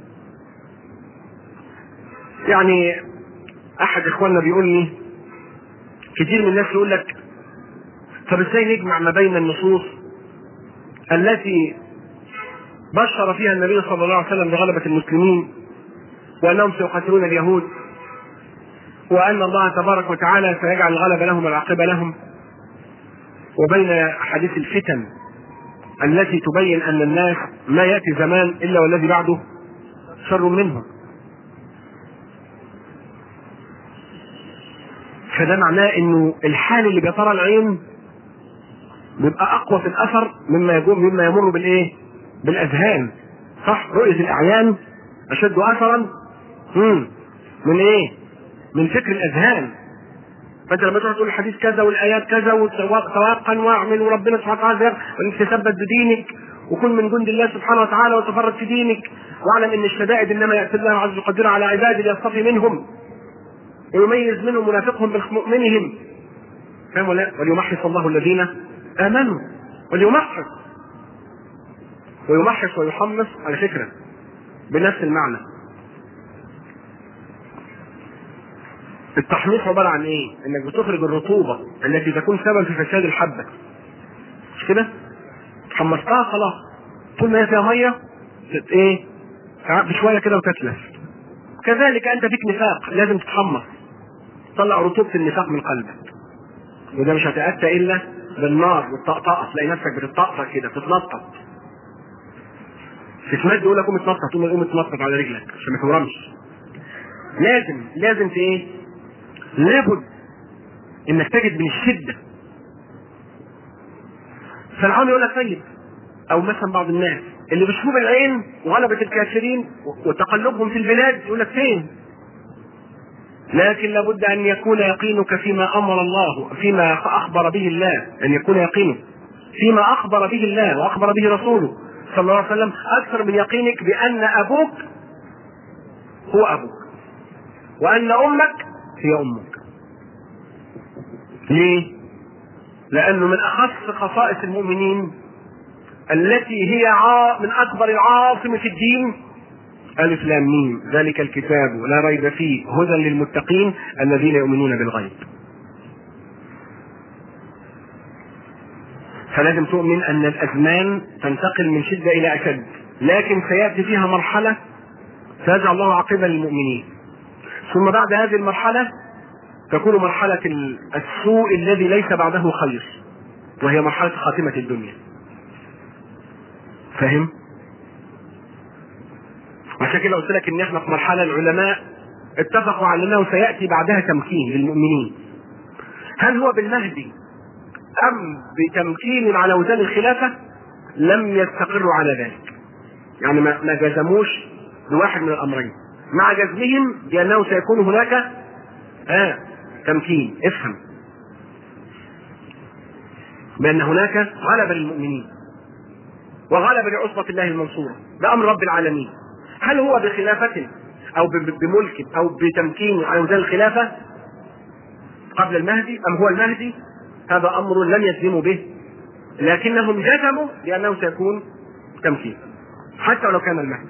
يعني احد اخواننا بيقول لي كثير من الناس يقول لك طب ازاي نجمع ما بين النصوص التي بشر فيها النبي صلى الله عليه وسلم بغلبة المسلمين وانهم سيقاتلون اليهود، وان الله تبارك وتعالى سيجعل الغلبة لهم والعاقبة لهم، وبين احاديث الفتن التي تبين ان الناس ما يأتي زمان الا والذي بعده شر منه. فده معناه انه الحال اللي بيطرى العين بيبقى اقوى في الاثر مما يمر بالايه؟ بالاذهان. صح؟ رؤية الاعيان اشد اثرا من ايه؟ من فكر الاذهان. فانت لما تروح تقول الحديث كذا والايات كذا وتوقن واعمل وربنا سبحانه وتعالى وانك تثبت بدينك وكن من جند الله سبحانه وتعالى وتفرد في دينك، واعلم ان الشدائد انما ياتي الله عز وجل على عباده ليصطفي منهم ويميز منهم منافقهم بمؤمنهم. فاهم ولا؟ وليمحص الله الذين امنوا. ويمحص ويحمص على فكره بنفس المعنى. التحميص عباره عن ايه؟ انك بتخرج الرطوبه التي تكون سبب في فساد الحبه، مش كده؟ حمصتها خلاص، طول ما هي فيها ميه ايه؟ بشويه كده وتتلف. كذلك انت فيك نفاق، لازم تتحمص، طلع رطوبه النفاق من قلبك، وده مش هتأتى الا بالنار والطقطقه. تلاقي نفسك بتطقطق كده، بتتنطط، تتمد يقول لك قوم اتنطط، قوم اتنطط على رجلك عشان ما تورمش. لازم في ايه؟ لابد انك تجد من الشده. فالعام يقول لك طيب، او مثلا بعض الناس اللي بيشوفوا بالعين وغلبة الكافرين وتقلبهم في البلاد يقول لك فين؟ لكن لابد ان يكون يقينك فيما امر الله، فيما اخبر به الله، ان يكون يقينك فيما اخبر به الله واخبر به رسوله صلى الله عليه وسلم اكثر من يقينك بان ابوك هو ابوك وان امك هي امك. ليه؟ لانه من اخص خصائص المؤمنين التي هي من اكبر العاصم في الدين الف لام ميم ذلك الكتاب لا ريب فيه هدى للمتقين الذين يؤمنون بالغيب. فلازم تؤمن ان الازمان تنتقل من شده الى اشد، لكن سياتي فيها مرحله سيجعل الله عاقبه للمؤمنين، ثم بعد هذه المرحله تكون مرحله السوء الذي ليس بعده خير، وهي مرحله خاتمه الدنيا. فهم؟ عشان كده قلت لك ان احنا في مرحله العلماء اتفقوا على انه سياتي بعدها تمكين للمؤمنين. هل هو بالمهدي ام بتمكين على وزن الخلافه؟ لم يستقروا على ذلك، يعني ما جزموش بواحد من الامرين، مع جزمهم بانه سيكون هناك تمكين. افهم بان هناك غلبه للمؤمنين وغلبه لعصبه الله المنصوره بامر رب العالمين. هل هو بخلافه او بملك او بتمكين على وزن الخلافه قبل المهدي ام هو المهدي؟ هذا امر لم يجزموا به، لكنهم جزموا بانه سيكون تمكين حتى لو كان المهدي.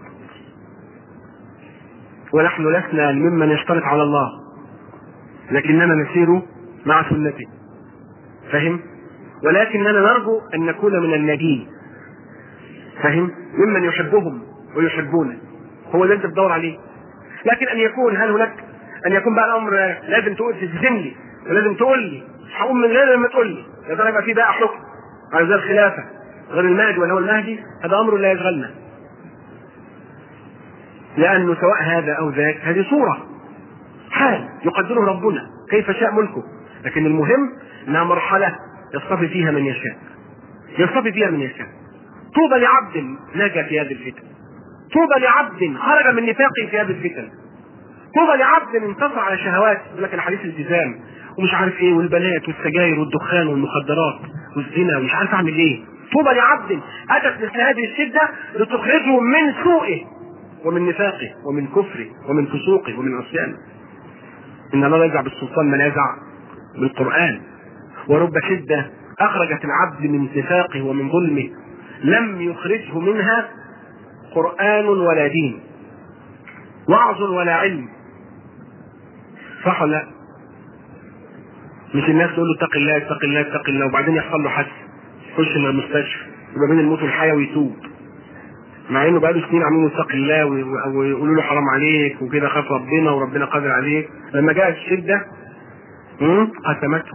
ونحن لسنا ممن يشترط على الله، لكننا نسير مع سنته، فهم؟ ولكننا نرجو ان نكون من الناجين، فهم؟ ممن يحبهم ويحبونه، هو اللي انت بتدور عليه. لكن ان يكون، هل هناك ان يكون بقى الامر لازم تلزم لي ولازم تقول لي، مش هقوم من غير لما تقول لي، يا ترى يبقى في بقى حكم على ذي الخلافه غير المهدي ولا هو المهدي؟ هذا امر لا يشغلنا، لانه سواء هذا او ذاك هذه صوره حال يقدره ربنا كيف شاء ملكه، لكن المهم انها مرحله يصطفي فيها من يشاء، يصطفي فيها من يشاء. طوبى لعبد نجا في هذه الفتن، طوبى لعبد خرج من نفاقه في هذه الفتن، طوبى لعبد انتصر على شهوات، يقول لك الحديث الالتزام ومش عارف ايه والبنات والسجاير والدخان والمخدرات والزنا ومش عارف اعمل ايه. طوبى لعبد اتت مثل هذه الشده لتخرجه من سوءه ومن نفاقه ومن كفره ومن فسوقه ومن عصيانه. ان الله لا ينزع بالسلطان ما لا ينزع بالقران. ورب شده اخرجت العبد من نفاقه ومن ظلمه لم يخرجه منها قرآن ولا دين، وعظ ولا علم، صح ولا لا؟ مش الناس تقول له اتق الله اتق الله اتق الله، وبعدين يحصل له حادث يخش من المستشفى يبقى بين الموت والحياه ويتوب، مع انه بقى له سنين عاملين اتق الله ويقولوا له حرام عليك وكده خاف ربنا وربنا قادر عليك. لما جاءت الشده قسمته.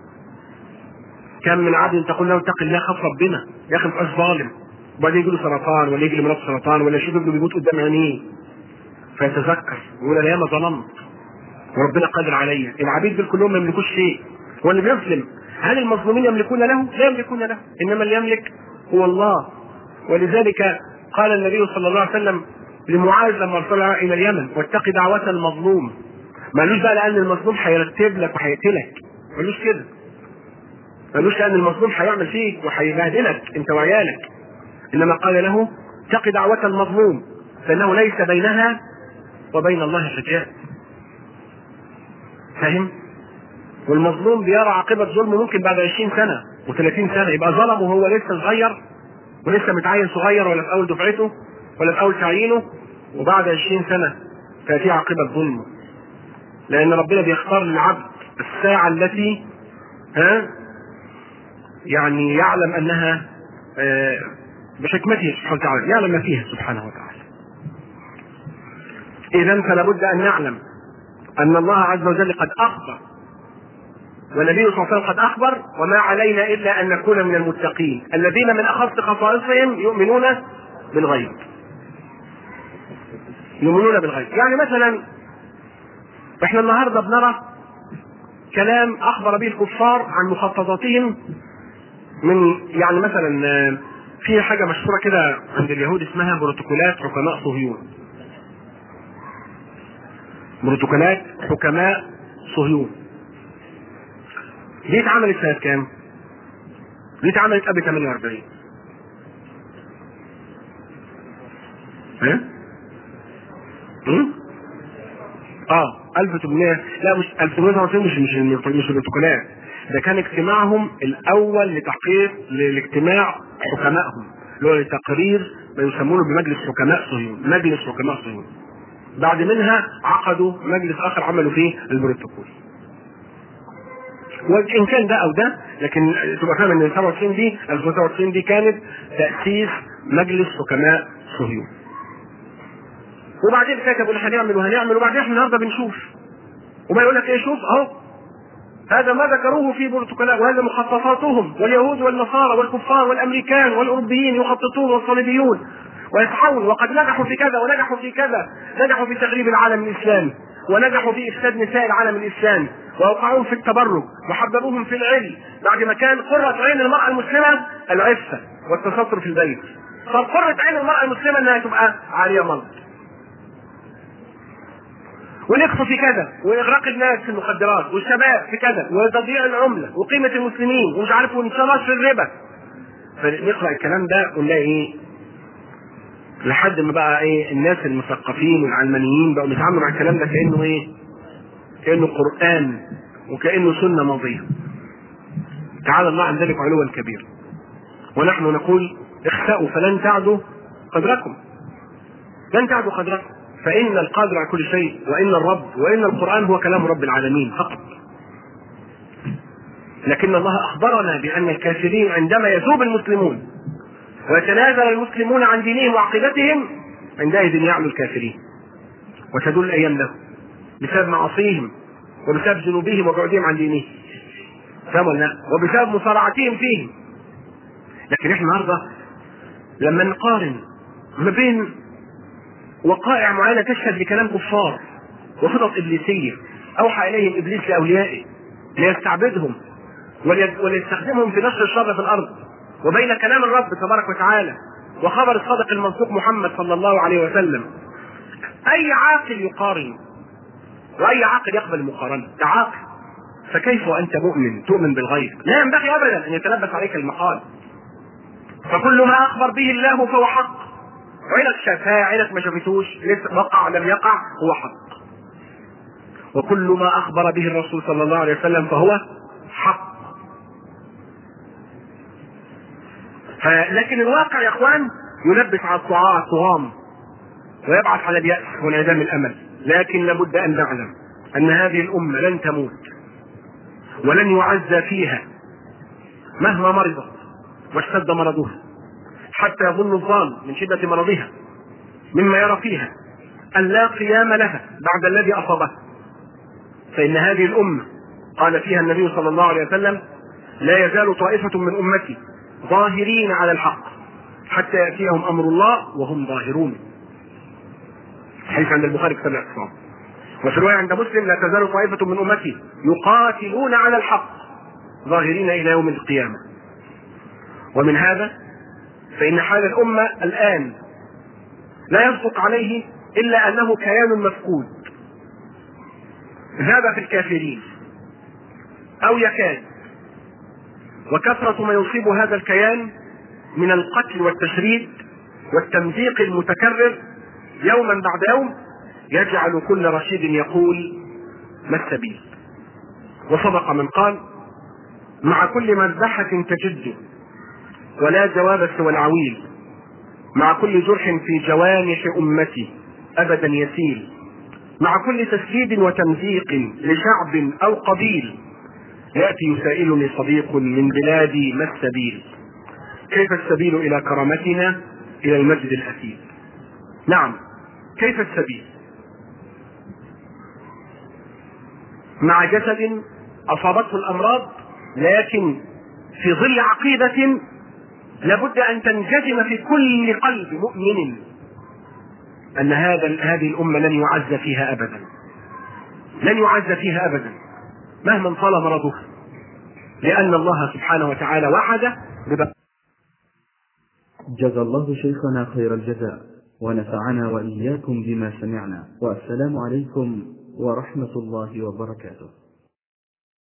كم من عبد تقول له اتق الله خاف ربنا يا اخي مبقاش ظالم، وبعدين يجي له سرطان ولا يجي لمراته سرطان ولا يشوف ابنه بيموت قدام عينيه فيتذكر ويقول انا ياما ظلمت وربنا قادر عليا. العبيد دول كلهم ما يملكوش شيء، هو اللي بيظلم. هل المظلومين يملكون له؟ لا يملكون له، انما اللي يملك هو الله. ولذلك قال النبي صلى الله عليه وسلم لمعاذ لما ارسله الى اليمن واتق دعوة المظلوم. ما قالوش بقى لان المظلوم هيرتب لك وهيقتلك، ما قالوش كده، ما قالوش لان المظلوم هيعمل فيك وهيبهدلك انت وعيالك، انما قال له اتق دعوة المظلوم فانه ليس بينها وبين الله حجاب، فاهم؟ والمظلوم بيرى عاقبة ظلمه ممكن بعد 20 سنة و30 سنة، يبقى ظلمه وهو لسه صغير ولسه متعين صغير ولا في اول دفعته ولا في اول تعيينه، وبعد 20 سنة تأتي عاقبة ظلمه، لان ربنا بيختار للعبد الساعة التي يعني يعلم انها بحكمته سبحانه وتعالى يعلم ما فيها سبحانه وتعالى. اذا فلا بد ان نعلم ان الله عز وجل قد اخبر والنبي صلى الله عليه وسلم قد اخبر، وما علينا الا ان نكون من المتقين الذين من اخص خصائصهم يؤمنون بالغيب. يؤمنون بالغيب، يعني مثلا احنا النهارده بنرى كلام اخبر به الكفار عن مخططاتهم، من يعني مثلا في حاجه مشهوره كده عند اليهود اسمها بروتوكولات حكماء صهيون. بروتوكولات حكماء صهيون دي اتعملت سنة كام؟ دي اتعملت قبل 48. ها؟ 1800 لا مش 1850 مش البروتوكولات، ده كان اجتماعهم الاول لتحقيق لاجتماع حكمائهم اللي هو لتقرير ما يسمونه بمجلس حكماء صهيون، مجلس حكماء صهيون. بعد منها عقدوا مجلس اخر عملوا فيه البروتوكول. وان كان ده او ده، لكن تبقى فاهم ان 97 دي 1997 دي كانت تاسيس مجلس حكماء صهيون. وبعدين كتبوا هنعمل وهنعمل، وبعدين احنا النهارده بنشوف وما يقول لك ايه، شوف اهو هذا ما ذكروه في بروتوكولات وهذا مخططاتهم، واليهود والنصارى والكفار والامريكان والاوروبيين يخططون والصليبيون ويتحول، وقد نجحوا في كذا ونجحوا في كذا، نجحوا في تغريب العالم الإسلامي، ونجحوا في إفساد نساء العالم الإسلامي، وأوقعوهم في التبرج، وحببوهم في العلم، بعد ما كان قرة عين المرأة المسلمة العفة والتستر في البيت، صار قرة عين المرأة المسلمة أنها تبقى عارية ملط. ونقصوا في كذا، وإغراق الناس في المخدرات، والشباب في كذا، وتضييع العملة، وقيمة المسلمين، ومش عارف، وانشراش في الربا. فنقرأ الكلام ده ونلاقي إيه؟ لحد ما بقى إيه؟ الناس المثقفين والعلمانيين بقوا بيتعاملوا مع الكلام ده كأنه إيه؟ كأنه قرآن وكأنه سنة ماضية. تعالى الله عن ذلك علوا كبير. ونحن نقول اخسأوا فلن تعدوا قدركم، لن تعدوا قدركم، فإن القادر على كل شيء، وإن الرب، وإن القرآن هو كلام رب العالمين فقط. لكن الله أخبرنا بأن الكافرين عندما يذوب المسلمون ويتنازل المسلمون عن دينهم وعقيدتهم، عندئذ يعلو الكافرين وتدل الأيام له بسبب معاصيهم وبسبب ذنوبهم وبعدهم عن دينهم، فهموا لا؟ وبسبب مصارعتهم فيهم. لكن احنا النهارده لما نقارن ما بين وقائع معينة تشهد لكلام كفار وخطط إبليسية أوحى إليهم إبليس لأوليائه ليستعبدهم وليستخدمهم في نشر الشر في الأرض، وبين كلام الرب تبارك وتعالى وخبر الصادق المنصوص محمد صلى الله عليه وسلم، أي عاقل يقارن وأي عاقل يقبل المقارنة؟ ده عاقل. فكيف وأنت مؤمن تؤمن بالغيب؟ لا ينبغي أبدا أن يتلبس عليك المقال. فكل ما أخبر به الله فهو حق، عينك شافاه عينك ما شافتوش، لسه وقع لم يقع، هو حق. وكل ما أخبر به الرسول صلى الله عليه وسلم فهو حق. لكن الواقع يا اخوان يلبس على الطغام ويبعث على اليأس وانعدام الامل. لكن لابد ان نعلم ان هذه الامه لن تموت ولن يعزى فيها مهما مرضت واشتد مرضها، حتى يظن الظالم من شده مرضها مما يرى فيها ان لا قيام لها بعد الذي اصابها. فان هذه الامه قال فيها النبي صلى الله عليه وسلم: لا يزال طائفه من امتي ظاهرين على الحق حتى يأتيهم أمر الله وهم ظاهرون. حيث عند البخاري كتاب الاعتصام. وفي رواية عند مسلم: لا تزال طائفة من أمتي يقاتلون على الحق ظاهرين إلى يوم القيامة. ومن هذا فإن حال الأمة الآن لا يصدق عليه إلا أنه كيان مفقود ذاب في الكافرين أو يكاد، وكثرة ما يصيب هذا الكيان من القتل والتشريد والتمزيق المتكرر يوما بعد يوم يجعل كل رشيد يقول: ما السبيل؟ وصدق من قال: مع كل مذبحة تجد ولا جواب سوى العويل، مع كل جرح في جوانح أمتي أبدا يسيل، مع كل تسديد وتمزيق لشعب أو قبيل يأتي يسائلني صديق من بلادي: ما السبيل؟ كيف السبيل إلى كرامتنا إلى المجد الأكيد؟ نعم، كيف السبيل؟ مع جسد أصابته الأمراض، لكن في ظل عقيدة لابد أن تنجزم في كل قلب مؤمن أن هذه الأمة لن يعز فيها أبدا، لن يعز فيها أبدا مهما طال مرضه، لأن الله سبحانه وتعالى وعد جزا الله شيخنا خير الجزاء ونفعنا وإياكم بما سمعنا، والسلام عليكم ورحمة الله وبركاته.